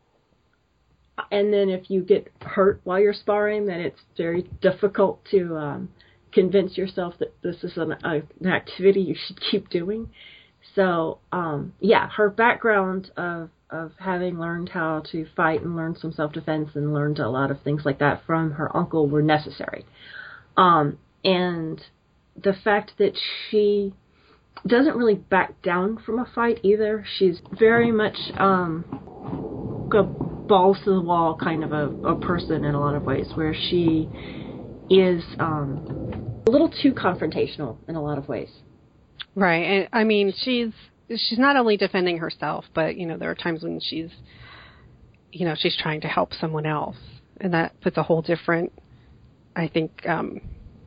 B: And then if you get hurt while you're sparring, then it's very difficult to um, convince yourself that this is an, uh, an activity you should keep doing. So, um, yeah, her background of, of having learned how to fight and learn some self-defense and learned a lot of things like that from her uncle were necessary. Um, and the fact that she doesn't really back down from a fight either. She's very much um, a balls to the wall kind of a, a person in a lot of ways, where she is um, a little too confrontational in a lot of ways.
A: Right. And I mean, she's she's not only defending herself, but you know, there are times when she's you know, she's trying to help someone else, and that puts a whole different, I think, um,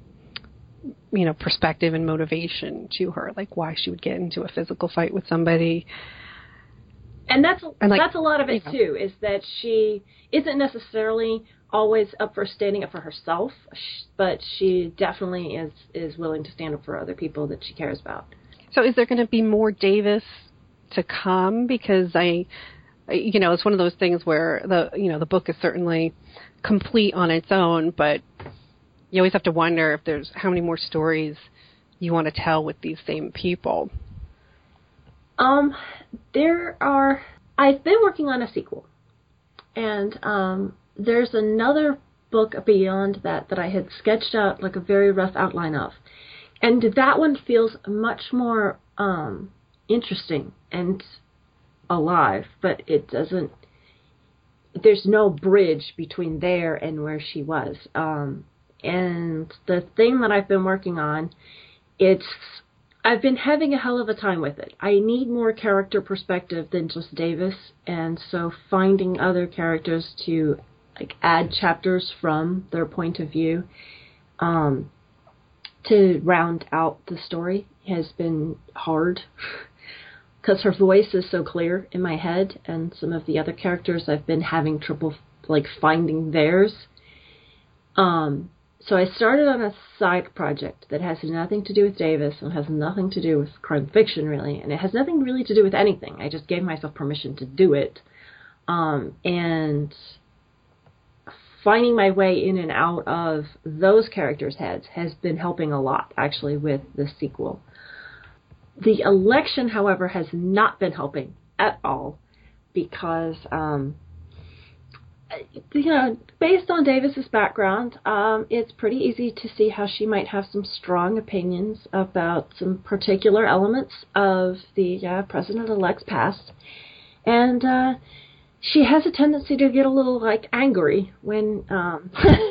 A: you know, perspective and motivation to her, like why she would get into a physical fight with somebody.
B: And that's
A: and like,
B: that's a lot of it,
A: you know,
B: too, is that she isn't necessarily always up for standing up for herself, but she definitely is, is willing to stand up for other people that she cares about.
A: So is there going to be more Davis to come? Because I, you know, it's one of those things where the, you know, the book is certainly complete on its own, but you always have to wonder if there's how many more stories you want to tell with these same people.
B: Um, there are, I've been working on a sequel, and um, there's another book beyond that that I had sketched out like a very rough outline of. And that one feels much more um, interesting and alive, but it doesn't, there's no bridge between there and where she was. Um, and the thing that I've been working on, it's, I've been having a hell of a time with it. I need more character perspective than just Davis, and so finding other characters to like add chapters from their point of view um, to round out the story has been hard because her voice is so clear in my head, and some of the other characters I've been having trouble like finding theirs. Um, so I started on a side project that has nothing to do with Davis and has nothing to do with crime fiction really, and it has nothing really to do with anything. I just gave myself permission to do it, um, and finding my way in and out of those characters' heads has been helping a lot, actually, with the sequel. The election, however, has not been helping at all because, um, you know, based on Davis's background, um, it's pretty easy to see how she might have some strong opinions about some particular elements of the uh, president-elect's past. And, uh, she has a tendency to get a little, like, angry when... Um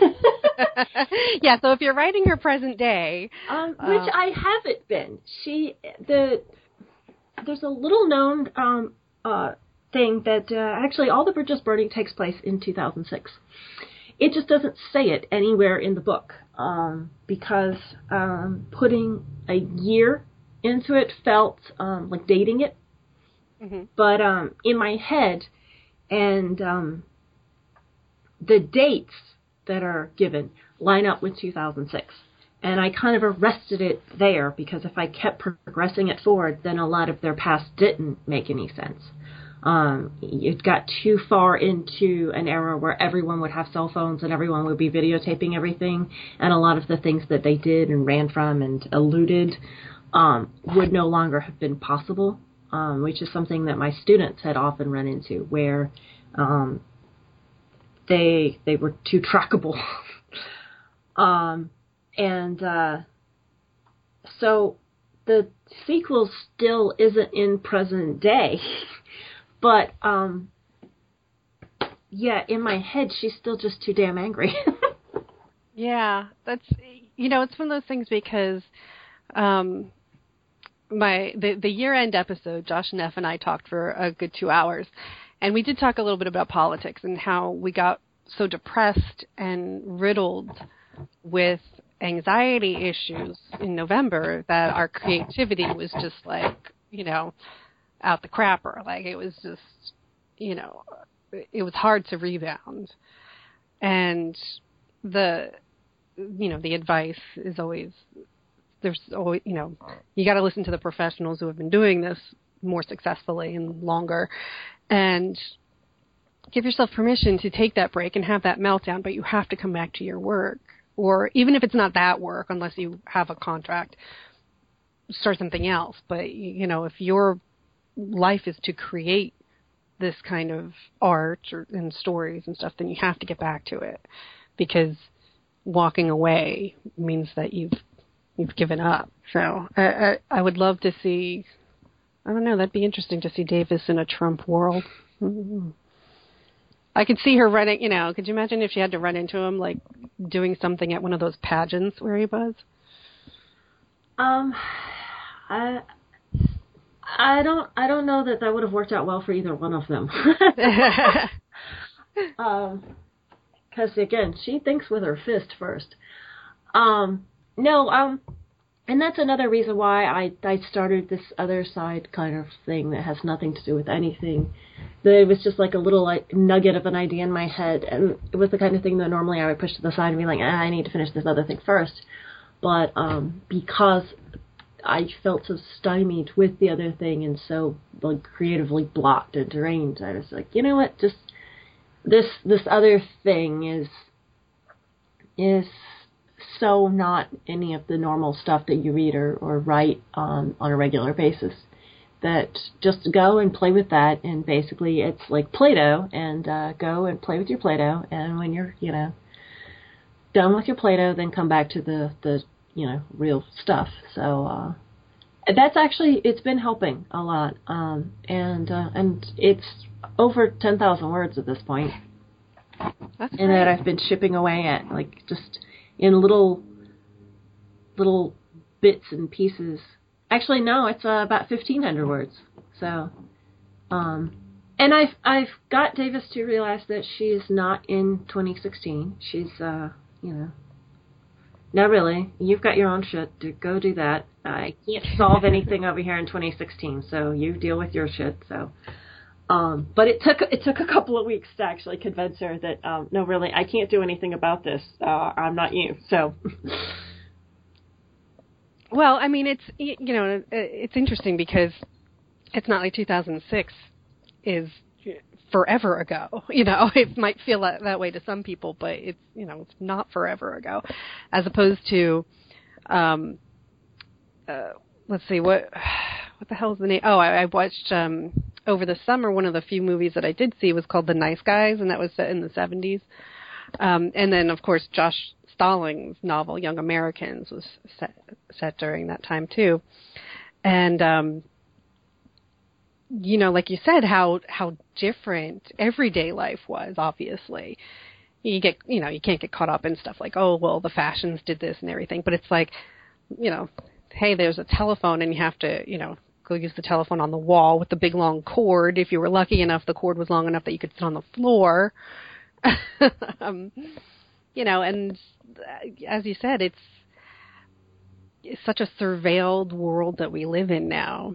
A: yeah, so if you're writing her present day...
B: Um, which uh, I haven't been. She... the There's a little-known um, uh, thing that... Uh, actually, All the Bridges Burning takes place in two thousand six. It just doesn't say it anywhere in the book. Um, because um, putting a year into it felt um, like dating it. Mm-hmm. But um, in my head... And um, the dates that are given line up with two thousand six. And I kind of arrested it there because if I kept progressing it forward, then a lot of their past didn't make any sense. Um, it got too far into an era where everyone would have cell phones and everyone would be videotaping everything. And a lot of the things that they did and ran from and eluded um, would no longer have been possible. Um, which is something that my students had often run into, where um, they they were too trackable. um, and uh, so the sequel still isn't in present day, but um, yeah, in my head, she's still just too damn angry.
A: Yeah, that's, you know, it's one of those things because... Um, My the, the year-end episode, Josh Neff and I talked for a good two hours, and we did talk a little bit about politics and how we got so depressed and riddled with anxiety issues in November that our creativity was just like, you know, out the crapper. Like it was just, you know, it was hard to rebound. And the, you know, the advice is always... There's always, you know, you got to listen to the professionals who have been doing this more successfully and longer, and give yourself permission to take that break and have that meltdown. But you have to come back to your work, or even if it's not that work, unless you have a contract, start something else. But you know, if your life is to create this kind of art or, and stories and stuff, then you have to get back to it, because walking away means that you've You've given up. So I, I, I would love to see, I don't know, that'd be interesting to see Davis in a Trump world. Mm-hmm. I could see her running, you know, could you imagine if she had to run into him, like, doing something at one of those pageants where he was?
B: Um, I, I don't, I don't know that that would have worked out well for either one of them. um, because, again, she thinks with her fist first. Um, No, um, and that's another reason why I, I started this other side kind of thing that has nothing to do with anything. That it was just like a little like nugget of an idea in my head, and it was the kind of thing that normally I would push to the side and be like, ah, I need to finish this other thing first. But um, because I felt so stymied with the other thing and so like creatively blocked and drained, I was like, you know what, just this this other thing is is. so not any of the normal stuff that you read or, or write um, on a regular basis. That just go and play with that, and basically it's like Play-Doh, and uh, go and play with your Play-Doh, and when you're, you know, done with your Play-Doh, then come back to the, the you know, real stuff. So uh, that's actually, it's been helping a lot, um, and uh, and it's over ten thousand words at this point. That's and that I've been shipping away at, like, just in little little bits and pieces. Actually, no, it's uh, about fifteen hundred words. So, um, and I've I've got Davis to realize that she is not in twenty sixteen. She's, uh, you know, No, really. You've got your own shit. Do, go do that. I can't solve anything over here in twenty sixteen, so you deal with your shit. So, um, but it took it took a couple of weeks to actually convince her that um, no, really, I can't do anything about this. Uh, I'm not you. So,
A: well, I mean, it's you know, it's interesting because it's not like two thousand six is forever ago. You know, it might feel that, that way to some people, but it's, you know, it's not forever ago, as opposed to, um, uh, let's see, what, what the hell is the name? Oh, I, I watched, um, over the summer, one of the few movies that I did see was called The Nice Guys, and that was set in the seventies. Um, and then, of course, Josh Stallings' novel, Young Americans, was set, set during that time, too. And, um, you know, like you said, how how different everyday life was, obviously. You get, you know, you can't get caught up in stuff like, oh, well, the fashions did this and everything. But it's like, you know, hey, there's a telephone and you have to, you know, go use the telephone on the wall with the big long cord. If you were lucky enough, the cord was long enough that you could sit on the floor. um, you know, and as you said, it's, it's such a surveilled world that we live in now.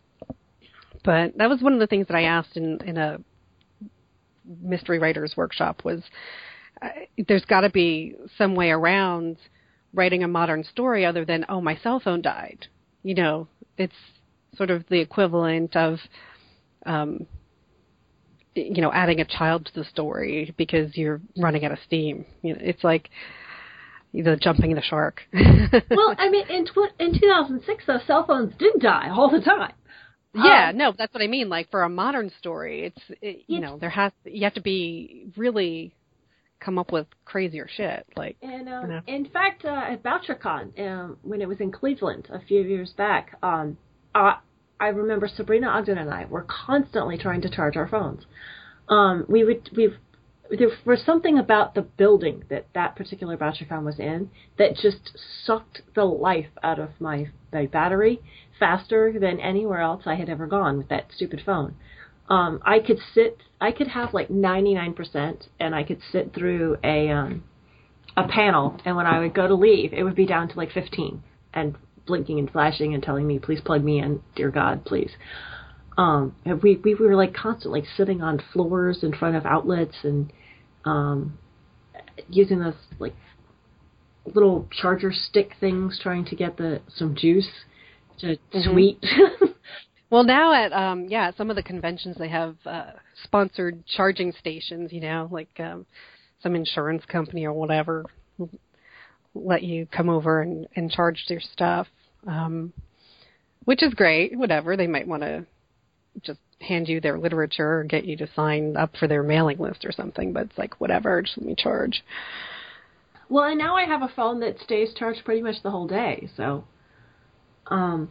A: But that was one of the things that I asked in, in a mystery writers workshop was uh, there's got to be some way around writing a modern story other than, oh, my cell phone died. You know, it's sort of the equivalent of, um, you know, adding a child to the story because you're running out of steam. You know, it's like the jumping the shark.
B: Well, I mean, in, tw- in two thousand six, though, cell phones did die all the time.
A: Yeah,
B: um,
A: no, that's what I mean. Like for a modern story, it's it, you know there has you have to be really come up with crazier shit. Like,
B: and um,
A: you know.
B: in fact, uh, at BoucherCon, um, when it was in Cleveland a few years back, um, uh, I remember Sabrina Ogden and I were constantly trying to charge our phones. Um, we would we there was something about the building that that particular BoucherCon was in that just sucked the life out of my my battery faster than anywhere else I had ever gone with that stupid phone. Um, I could sit, I could have like ninety-nine percent, and I could sit through a um, a panel, and when I would go to leave, it would be down to like fifteen, and blinking and flashing and telling me, please plug me in, dear God, please. Um, and we, we were like constantly sitting on floors in front of outlets and um, using those like little charger stick things, trying to get the some juice to
A: mm-hmm.
B: sweet.
A: Well, now at um, yeah, some of the conventions they have uh, sponsored charging stations. You know, like um, some insurance company or whatever let you come over and, and charge their stuff, um, which is great. Whatever, they might want to just hand you their literature or get you to sign up for their mailing list or something. But it's like whatever, just let me charge.
B: Well, and now I have a phone that stays charged pretty much the whole day. So, um,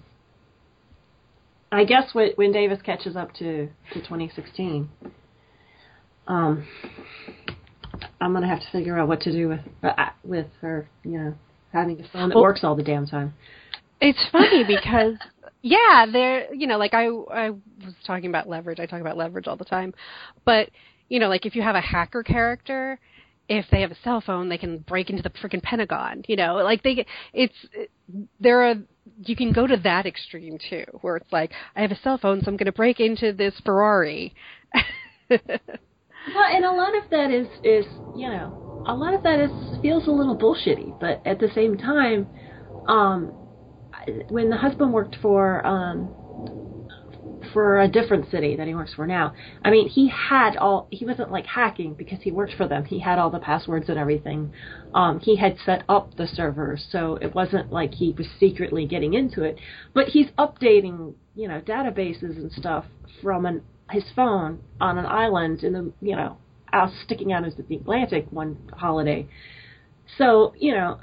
B: I guess when, when Davis catches up to, to twenty sixteen, um, I'm going to have to figure out what to do with uh, with her, you know, having a phone that well, works all the damn time.
A: It's funny because, yeah, there, you know, like I, I was talking about leverage. I talk about leverage all the time. But, you know, like if you have a hacker character, if they have a cell phone, they can break into the freaking Pentagon, you know, like they, it's, there are, you can go to that extreme too, where it's like, I have a cell phone, so I'm going to break into this Ferrari.
B: Well, and a lot of that is, is, you know, a lot of that is, feels a little bullshitty, but at the same time, um, when the husband worked for, um, for a different city that he works for now. I mean, he had all, he wasn't like hacking because he worked for them. He had all the passwords and everything. Um, he had set up the servers, so it wasn't like he was secretly getting into it. But he's updating, you know, databases and stuff from an, his phone on an island in the, you know, out sticking out into the Atlantic one holiday. So, you know,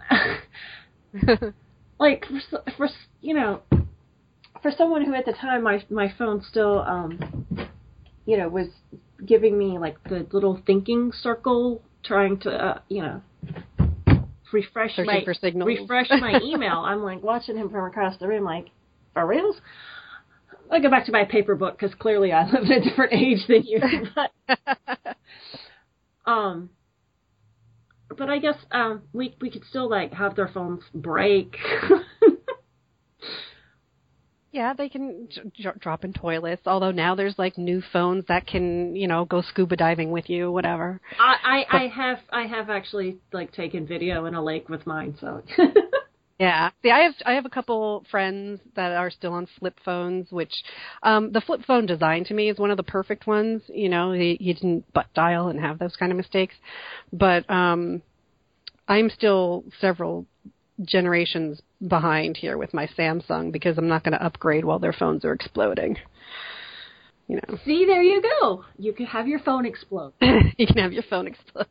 B: like, for, for, you know, for someone who at the time my my phone still um you know was giving me like the little thinking circle trying to uh, you know refresh
A: Searching
B: my
A: for signals.
B: refresh my email, I'm like watching him from across the room like, for reals? I go back to my paper book because clearly I live in a different age than you. But, um but I guess um, we we could still like have their phones break.
A: Yeah, they can j- drop in toilets. Although now there's like new phones that can, you know, go scuba diving with you, whatever.
B: I I,
A: but,
B: I have I have actually like taken video in a lake with mine, so.
A: Yeah. See, I have I have a couple friends that are still on flip phones, which um, the flip phone design to me is one of the perfect ones. You know, you, you didn't butt dial and have those kind of mistakes. But um, I'm still several generations behind here with my Samsung because I'm not going to upgrade while their phones are exploding. You know.
B: See, there you go. You can have your phone explode.
A: You can have your phone explode.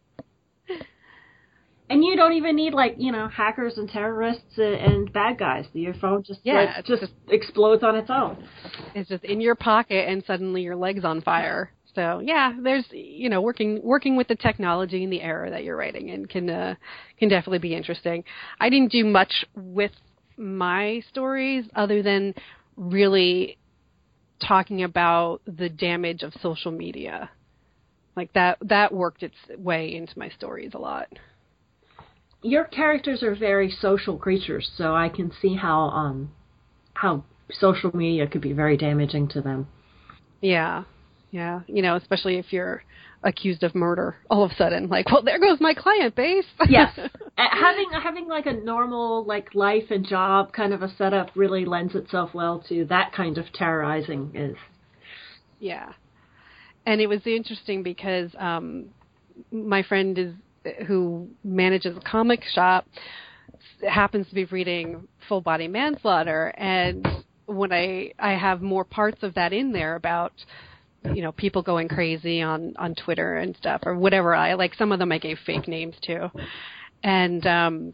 B: And you don't even need, like, you know, hackers and terrorists and bad guys. Your phone just
A: yeah,
B: like, just, just explodes on its own.
A: It's just in your pocket, and suddenly your leg's on fire. So yeah, there's you know working working with the technology in the era that you're writing in can uh, can definitely be interesting. I didn't do much with my stories other than really talking about the damage of social media. Like that that worked its way into my stories a lot.
B: Your characters are very social creatures, so I can see how um how social media could be very damaging to them.
A: Yeah, yeah. You know, especially if you're accused of murder, all of a sudden, like, well, there goes my client base.
B: Yes, having having like a normal like life and job kind of a setup really lends itself well to that kind of terrorizing. Is
A: yeah, and it was interesting because um, my friend is. who manages a comic shop happens to be reading Full Body Manslaughter, and when I I have more parts of that in there about you know people going crazy on on Twitter and stuff or whatever. I like some of them I gave fake names to, and um,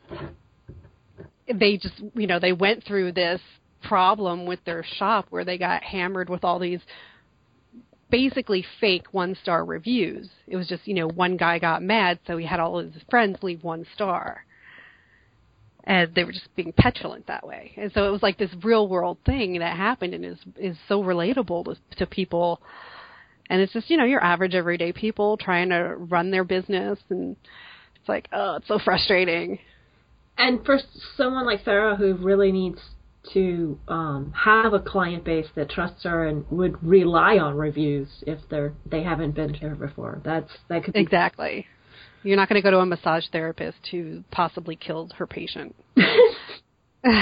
A: they just you know they went through this problem with their shop where they got hammered with all these basically fake one-star reviews. It was just, you know, one guy got mad, so he had all of his friends leave one star. And they were just being petulant that way. And so it was like this real-world thing that happened and is is so relatable to, to people. And it's just, you know, your average everyday people trying to run their business. And it's like, oh, it's so frustrating.
B: And for someone like Farah who really needs to um, have a client base that trusts her and would rely on reviews if they're they haven't been to her before. That's that could be
A: exactly. You're not going to go to a massage therapist who possibly killed her patient.
B: Maybe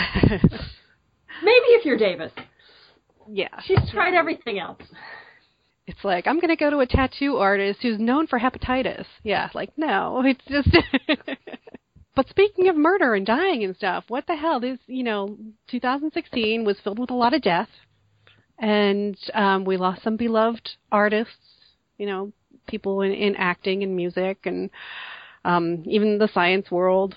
B: if you're Davis.
A: Yeah,
B: she's tried everything else.
A: It's like I'm going to go to a tattoo artist who's known for hepatitis. Yeah, like no, it's just. But speaking of murder and dying and stuff, what the hell? This, you know, two thousand sixteen was filled with a lot of death, and um, we lost some beloved artists, you know, people in, in acting and music and um, even the science world.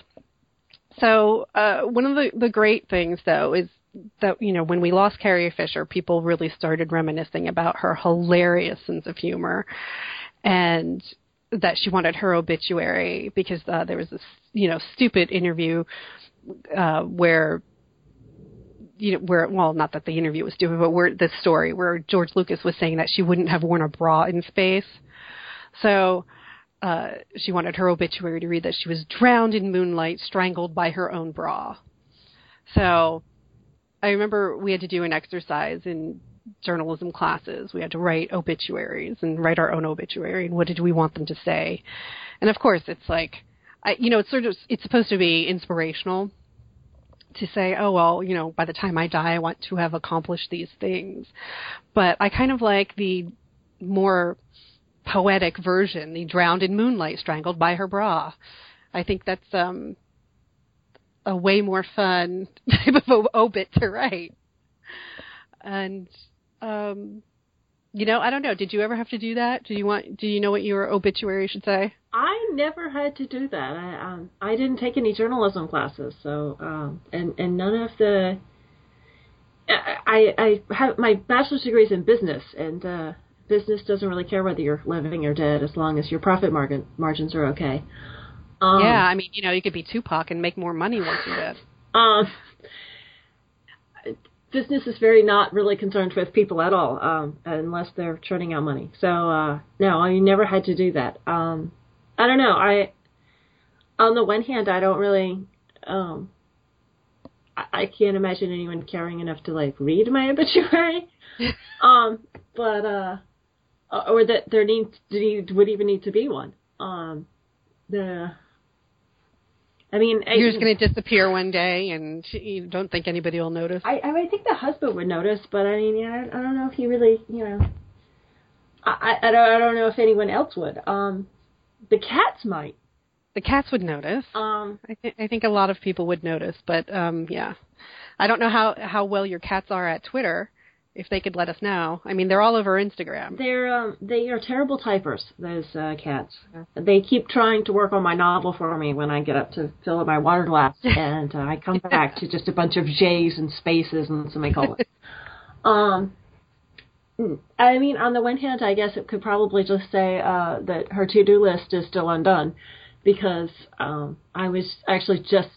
A: So uh, one of the, the great things, though, is that, you know, when we lost Carrie Fisher, people really started reminiscing about her hilarious sense of humor and that she wanted her obituary because uh, there was this, you know, stupid interview uh, where, you know, where, well, not that the interview was stupid, but where this story where George Lucas was saying that she wouldn't have worn a bra in space. So uh, she wanted her obituary to read that she was drowned in moonlight, strangled by her own bra. So I remember we had to do an exercise in journalism classes. We had to write obituaries and write our own obituary and what did we want them to say. And of course it's like, I, you know, it's sort of, it's supposed to be inspirational to say, oh, well, you know, by the time I die, I want to have accomplished these things. But I kind of like the more poetic version, the drowned in moonlight, strangled by her bra. I think that's um, a way more fun type of obit to write. And, um, you know, I don't know. Did you ever have to do that? Do you want? Do you know what your obituary should say?
B: I never had to do that. I um, I didn't take any journalism classes, so um, and and none of the. I I have my bachelor's degree is in business, and uh, business doesn't really care whether you're living or dead as long as your profit margin margins are okay. Um,
A: yeah, I mean, you know, you could be Tupac and make more money once you're dead.
B: Um. Business is very not really concerned with people at all, um, unless they're churning out money. So, uh, no, I never had to do that. Um, I don't know. I on the one hand, I don't really, um, I, I can't imagine anyone caring enough to like read my obituary, um, but uh, or that there needs need would even need to be one. Um, the, I mean,
A: you're
B: I,
A: just going to disappear one day, and you don't think anybody will notice.
B: I, I mean, I think the husband would notice, but I mean, yeah, I, I don't know if he really, you know, I, I, I don't, I don't know if anyone else would. Um, the cats might.
A: The cats would notice.
B: Um,
A: I, th- I think a lot of people would notice, but um, yeah, I don't know how, how well your cats are at Twitter. If they could let us know. I mean, they're all over Instagram.
B: They're um, they are terrible typers. Those uh, cats. Yeah. They keep trying to work on my novel for me when I get up to fill up my water glass, and uh, I come back to just a bunch of J's and spaces and semicolons. um, I mean, on the one hand, I guess it could probably just say uh, that her to-do list is still undone. Because um, I was actually just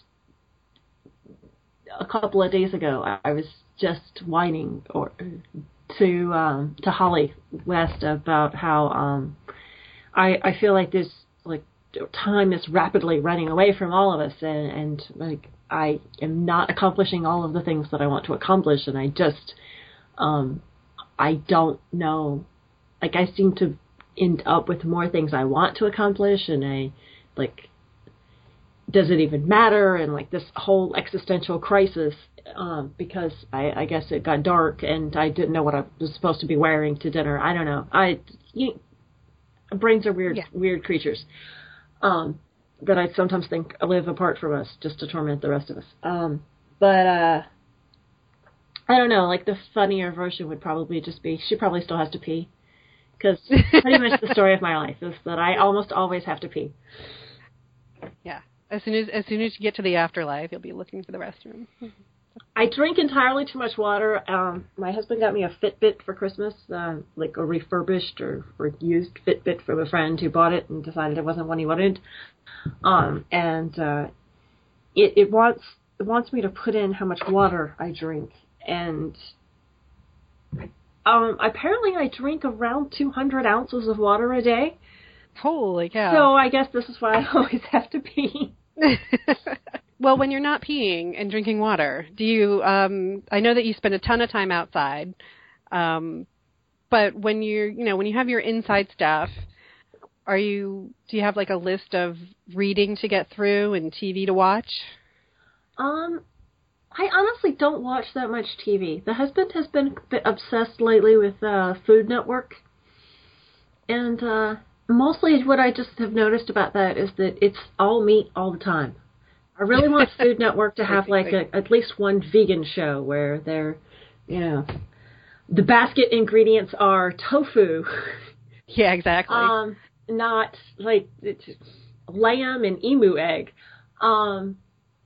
B: a couple of days ago, I was just whining or to um, to Holly West about how um, I I feel like this like time is rapidly running away from all of us, and, and like I am not accomplishing all of the things that I want to accomplish, and I just um, I don't know, like I seem to end up with more things I want to accomplish, and I. Like, does it even matter? And like this whole existential crisis, um, because I, I guess it got dark and I didn't know what I was supposed to be wearing to dinner. I don't know. I you, brains are weird, yeah. weird creatures. Um, that I sometimes think live apart from us just to torment the rest of us. Um, but uh, I don't know. Like the funnier version would probably just be she probably still has to pee, because pretty much the story of my life is that I almost always have to pee.
A: Yeah. As soon as as soon as you get to the afterlife, you'll be looking for the restroom.
B: I drink entirely too much water. Um, my husband got me a Fitbit for Christmas, uh, like a refurbished or, or used Fitbit from a friend who bought it and decided it wasn't one he wanted. Um, and uh, it, it wants it wants me to put in how much water I drink. And um, apparently I drink around two hundred ounces of water a day.
A: Holy cow.
B: So I guess this is why I always have to pee.
A: Well, when you're not peeing and drinking water, do you, um, I know that you spend a ton of time outside, um, but when you're, you know, when you have your inside stuff, are you, do you have like a list of reading to get through and T V to watch?
B: Um, I honestly don't watch that much T V. The husband has been a bit obsessed lately with uh, Food Network, and uh, mostly what I just have noticed about that is that it's all meat all the time. I really want Food Network to have like a, at least one vegan show where they're, you know, the basket ingredients are tofu.
A: Yeah, exactly.
B: Um, not like it's lamb and emu egg. Um,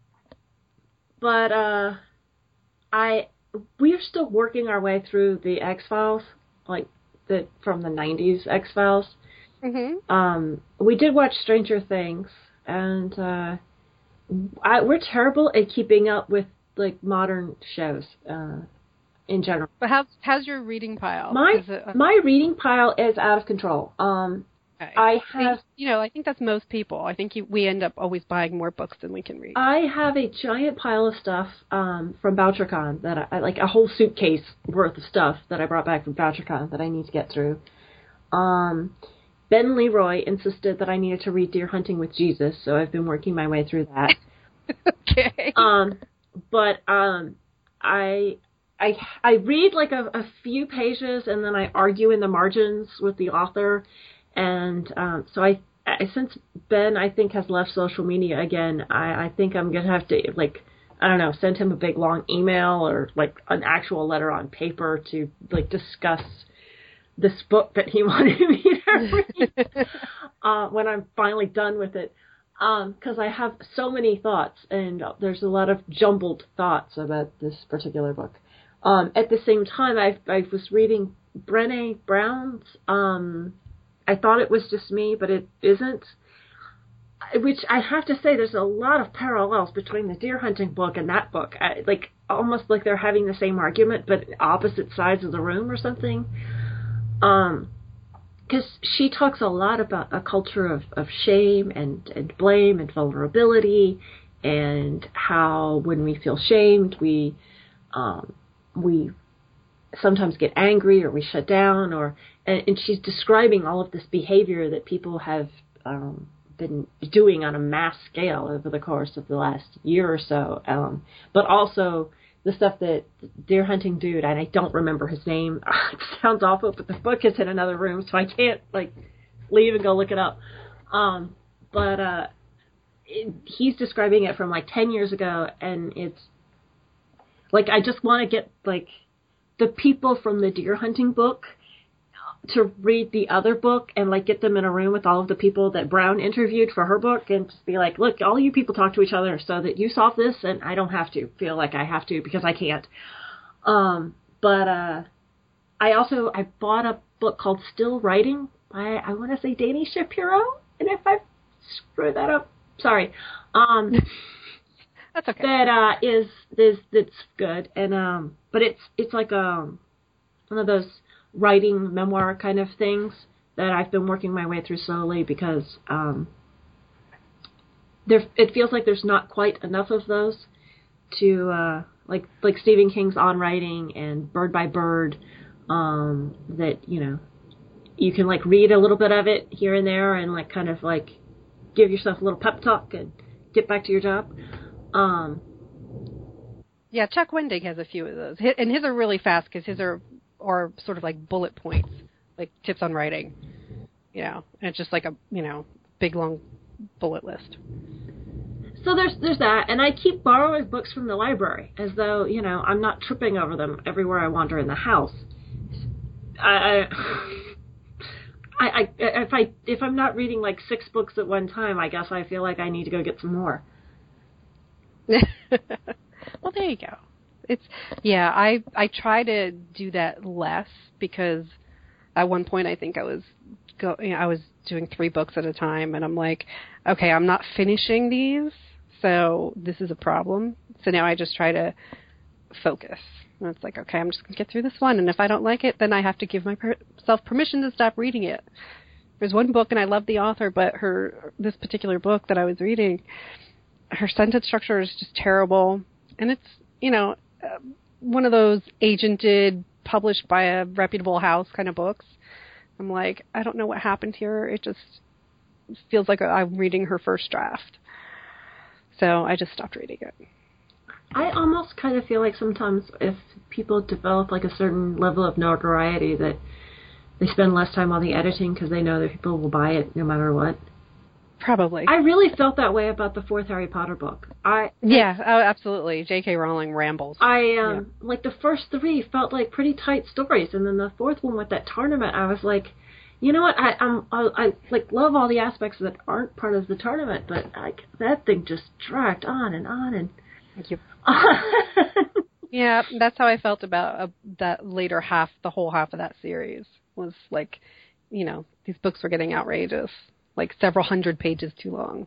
B: but uh, I we're still working our way through the X-Files, like the from the nineties X-Files.
A: Mm-hmm.
B: Um, we did watch Stranger Things, and uh, I, we're terrible at keeping up with like modern shows uh, in general.
A: But how's how's your reading pile?
B: My
A: it, uh,
B: my reading pile is out of control. Um,
A: okay.
B: I have,
A: See, you know, I think that's most people. I think you, we end up always buying more books than we can read.
B: I have a giant pile of stuff um, from BoucherCon that I, like a whole suitcase worth of stuff that I brought back from BoucherCon that I need to get through. Um. Ben Leroy insisted that I needed to read Deer Hunting with Jesus, so I've been working my way through that.
A: Okay.
B: Um, but um, I I I read like a, a few pages and then I argue in the margins with the author, and um, so I, I since Ben I think has left social media again, I, I think I'm gonna have to like I don't know send him a big long email or like an actual letter on paper to like discuss this book that he wanted me to read uh, when I'm finally done with it, because um, I have so many thoughts, and there's a lot of jumbled thoughts about this particular book. Um, at the same time, I, I was reading Brené Brown's um, I Thought It Was Just Me, But It Isn't, which I have to say there's a lot of parallels between the deer hunting book and that book, I, like almost like they're having the same argument, but opposite sides of the room or something. Um, because she talks a lot about a culture of, of shame and, and blame and vulnerability, and how when we feel shamed, we um, we sometimes get angry or we shut down, or and, and she's describing all of this behavior that people have um, been doing on a mass scale over the course of the last year or so, um, but also the stuff that deer hunting dude, and I don't remember his name. It sounds awful, but the book is in another room, so I can't like leave and go look it up. Um, but uh, it, he's describing it from like ten years ago, and it's like I just want to get like the people from the deer hunting book to read the other book and like get them in a room with all of the people that Brown interviewed for her book and just be like, look, all you people talk to each other so that you solve this and I don't have to feel like I have to because I can't. Um, but uh, I also, I bought a book called Still Writing by, I want to say Dani Shapiro. And if I screw that up, sorry. Um,
A: That's okay.
B: That uh, is, is, that's good. And, um, but it's, it's like um, one of those writing memoir kind of things that I've been working my way through slowly because um, there it feels like there's not quite enough of those to uh, like like Stephen King's On Writing and Bird by Bird um, that you know you can like read a little bit of it here and there and like kind of like give yourself a little pep talk and get back to your job. Um,
A: yeah, Chuck Wendig has a few of those, and his are really fast because his are or sort of like bullet points, like tips on writing, you know, and it's just like a, you know, big long bullet list.
B: So there's there's that, and I keep borrowing books from the library as though, you know, I'm not tripping over them everywhere I wander in the house. I, I, I if I if I'm not reading like six books at one time, I guess I feel like I need to go get some more.
A: Well, there you go. It's yeah, I I try to do that less because at one point I think I was go you know, I was doing three books at a time and I'm like, okay, I'm not finishing these, so this is a problem. So now I just try to focus. And it's like, okay, I'm just going to get through this one, and if I don't like it, then I have to give myself permission to stop reading it. There's one book and I love the author, but her this particular book that I was reading, her sentence structure is just terrible, and it's, you know, Uh, one of those agented, published by a reputable house kind of books. I'm like, I don't know what happened here. It just feels like I'm reading her first draft. So I just stopped reading it.
B: I almost kind of feel like sometimes if people develop like a certain level of notoriety that they spend less time on the editing because they know that people will buy it no matter what.
A: Probably.
B: I really felt that way about the fourth Harry Potter book. I
A: Yeah, oh, absolutely. J K. Rowling rambles.
B: I, um,
A: yeah.
B: like, the first three felt like pretty tight stories, and then the fourth one with that tournament, I was like, you know what, I, I'm, I, I, like, love all the aspects that aren't part of the tournament, but, like, that thing just dragged on and on, and...
A: Thank you. Yeah, that's how I felt about uh, that later half, the whole half of that series, was like, you know, these books were getting outrageous. Like several hundred pages too long.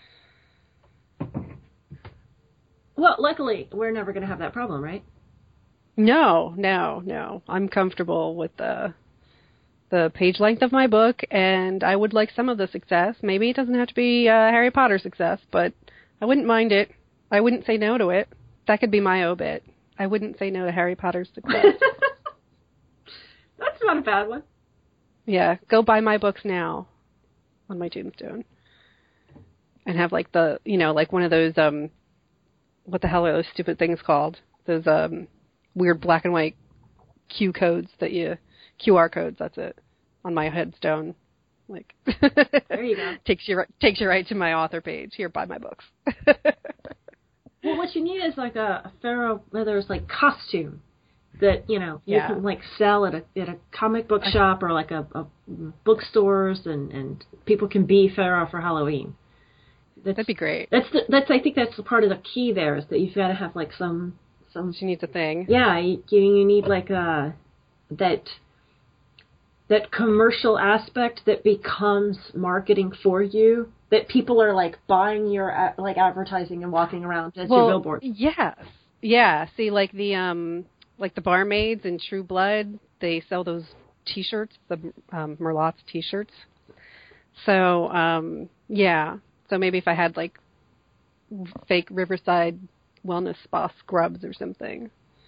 B: Well, luckily, we're never going to have that problem, right?
A: No, no, no. I'm comfortable with the the page length of my book, and I would like some of the success. Maybe it doesn't have to be uh, Harry Potter success, but I wouldn't mind it. I wouldn't say no to it. That could be my obit. I wouldn't say no to Harry Potter's success.
B: That's not a bad one.
A: Yeah, go buy my books now. On my tombstone, and have like the, you know, like one of those, um, what the hell are those stupid things called? Those um, weird black and white Q codes that you, Q R codes. That's it, on my headstone. Like,
B: there you go.
A: takes you takes you right to my author page. Here, buy my books.
B: Well, what you need is like a, a Pharaoh Withers like costume that, you know, you
A: yeah.
B: can like sell at a at a comic book shop or like a, a bookstores, and, and people can be Pharaoh for Halloween. That's,
A: That'd be great.
B: That's the, that's I think that's the part of the key there is that you've got to have like some some.
A: She needs a thing.
B: Yeah, you you need like a that that commercial aspect that becomes marketing for you. That people are like buying your like advertising and walking around as
A: well,
B: your billboard.
A: Yes, yeah. See, like the um. Like the barmaids in True Blood, they sell those T-shirts, the um, Merlotte's T-shirts. So um, yeah, so maybe if I had like fake Riverside Wellness Spa scrubs or something.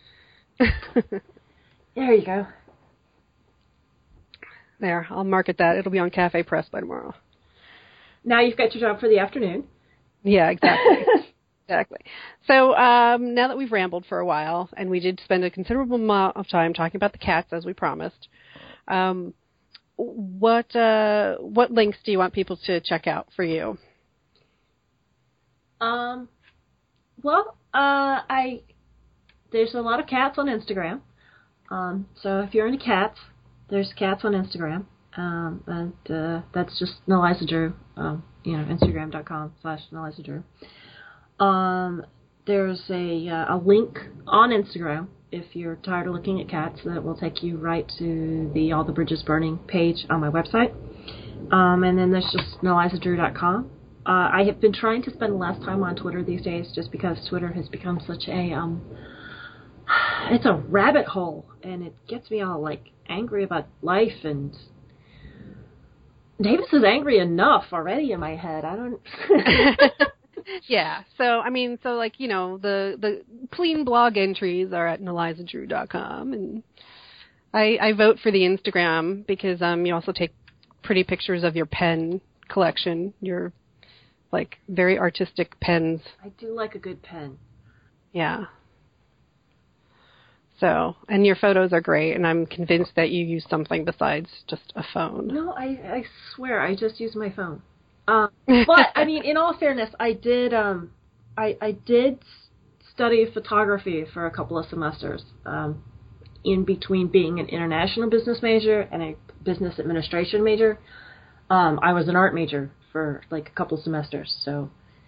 B: There you go.
A: There, I'll market that. It'll be on Cafe Press by tomorrow.
B: Now you've got your job for the afternoon.
A: Yeah, exactly. Exactly. So um, now that we've rambled for a while, and we did spend a considerable amount of time talking about the cats as we promised, um, what uh, what links do you want people to check out for you?
B: Um, well, uh, I there's a lot of cats on Instagram. Um, so if you're into cats, there's cats on Instagram, um, and uh, that's just Neliza Drew. Um, you know, Instagram.com slash Neliza Drew. Um, there's a uh, a link on Instagram if you're tired of looking at cats that will take you right to the All the Bridges Burning page on my website. Um, and then there's just Neliza Drew dot com. Uh, I have been trying to spend less time on Twitter these days just because Twitter has become such a um, it's a rabbit hole, and it gets me all like angry about life, and Davis is angry enough already in my head. I don't.
A: Yeah. So I mean, so like you know, the the clean blog entries are at Neliza Drew dot com, and I I vote for the Instagram because um you also take pretty pictures of your pen collection, your like very artistic pens.
B: I do like a good pen.
A: Yeah. So, and your photos are great, and I'm convinced that you use something besides just a phone.
B: No, I, I swear, I just use my phone. Um, but, I mean, in all fairness, I did, um, I, I did study photography for a couple of semesters, um, in between being an international business major and a business administration major. Um, I was an art major for, like, a couple of semesters, so.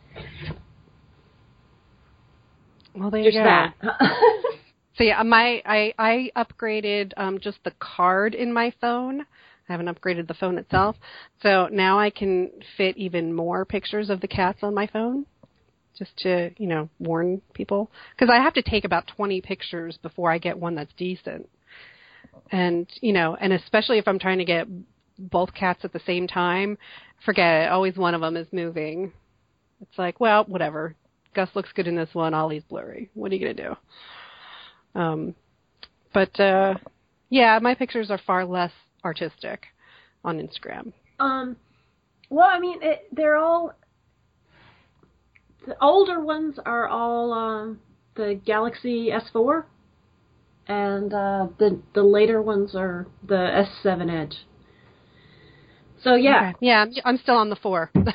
A: Well, there you go.
B: That.
A: So yeah, my I, I upgraded um, just the card in my phone. I haven't upgraded the phone itself. So now I can fit even more pictures of the cats on my phone, just to, you know, warn people. Because I have to take about twenty pictures before I get one that's decent. And, you know, and especially if I'm trying to get both cats at the same time, forget it. Always one of them is moving. It's like, well, whatever. Gus looks good in this one. Ollie's blurry. What are you going to do? Um, but, uh, yeah, my pictures are far less artistic on Instagram.
B: Um, well, I mean, it, they're all, the older ones are all, um, the Galaxy S four, and, uh, the, the later ones are the S seven Edge. So, yeah.
A: Okay. Yeah, I'm, I'm still on the four.
B: But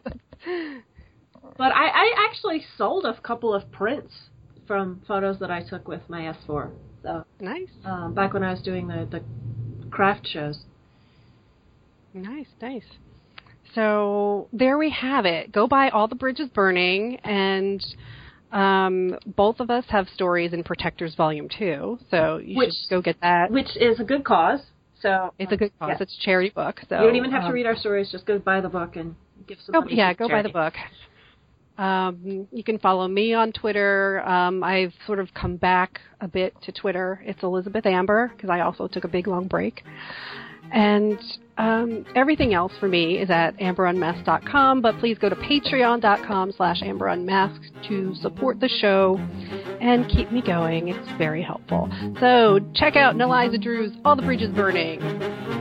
B: I, I actually sold a couple of prints from photos that I took with my S four. So
A: nice.
B: Um, back when I was doing the, the craft shows.
A: Nice, nice. So there we have it. Go buy All the Bridges Burning, and um, both of us have stories in Protectors Volume two, so you which, should go get that.
B: Which is a good cause. So
A: It's a good cause. Yeah. It's a charity book. So
B: you don't even have um, to read our stories. Just go buy the book and give some
A: go,
B: money
A: Yeah,
B: to
A: go
B: charity.
A: buy the book. Um, you can follow me on Twitter. Um, I've sort of come back a bit to Twitter. It's Elizabeth Amber, because I also took a big, long break. And um, everything else for me is at amber unmasked dot com, but please go to patreon.com slash amberunmasked to support the show and keep me going. It's very helpful. So check out Neliza Drew's All the Bridges Burning.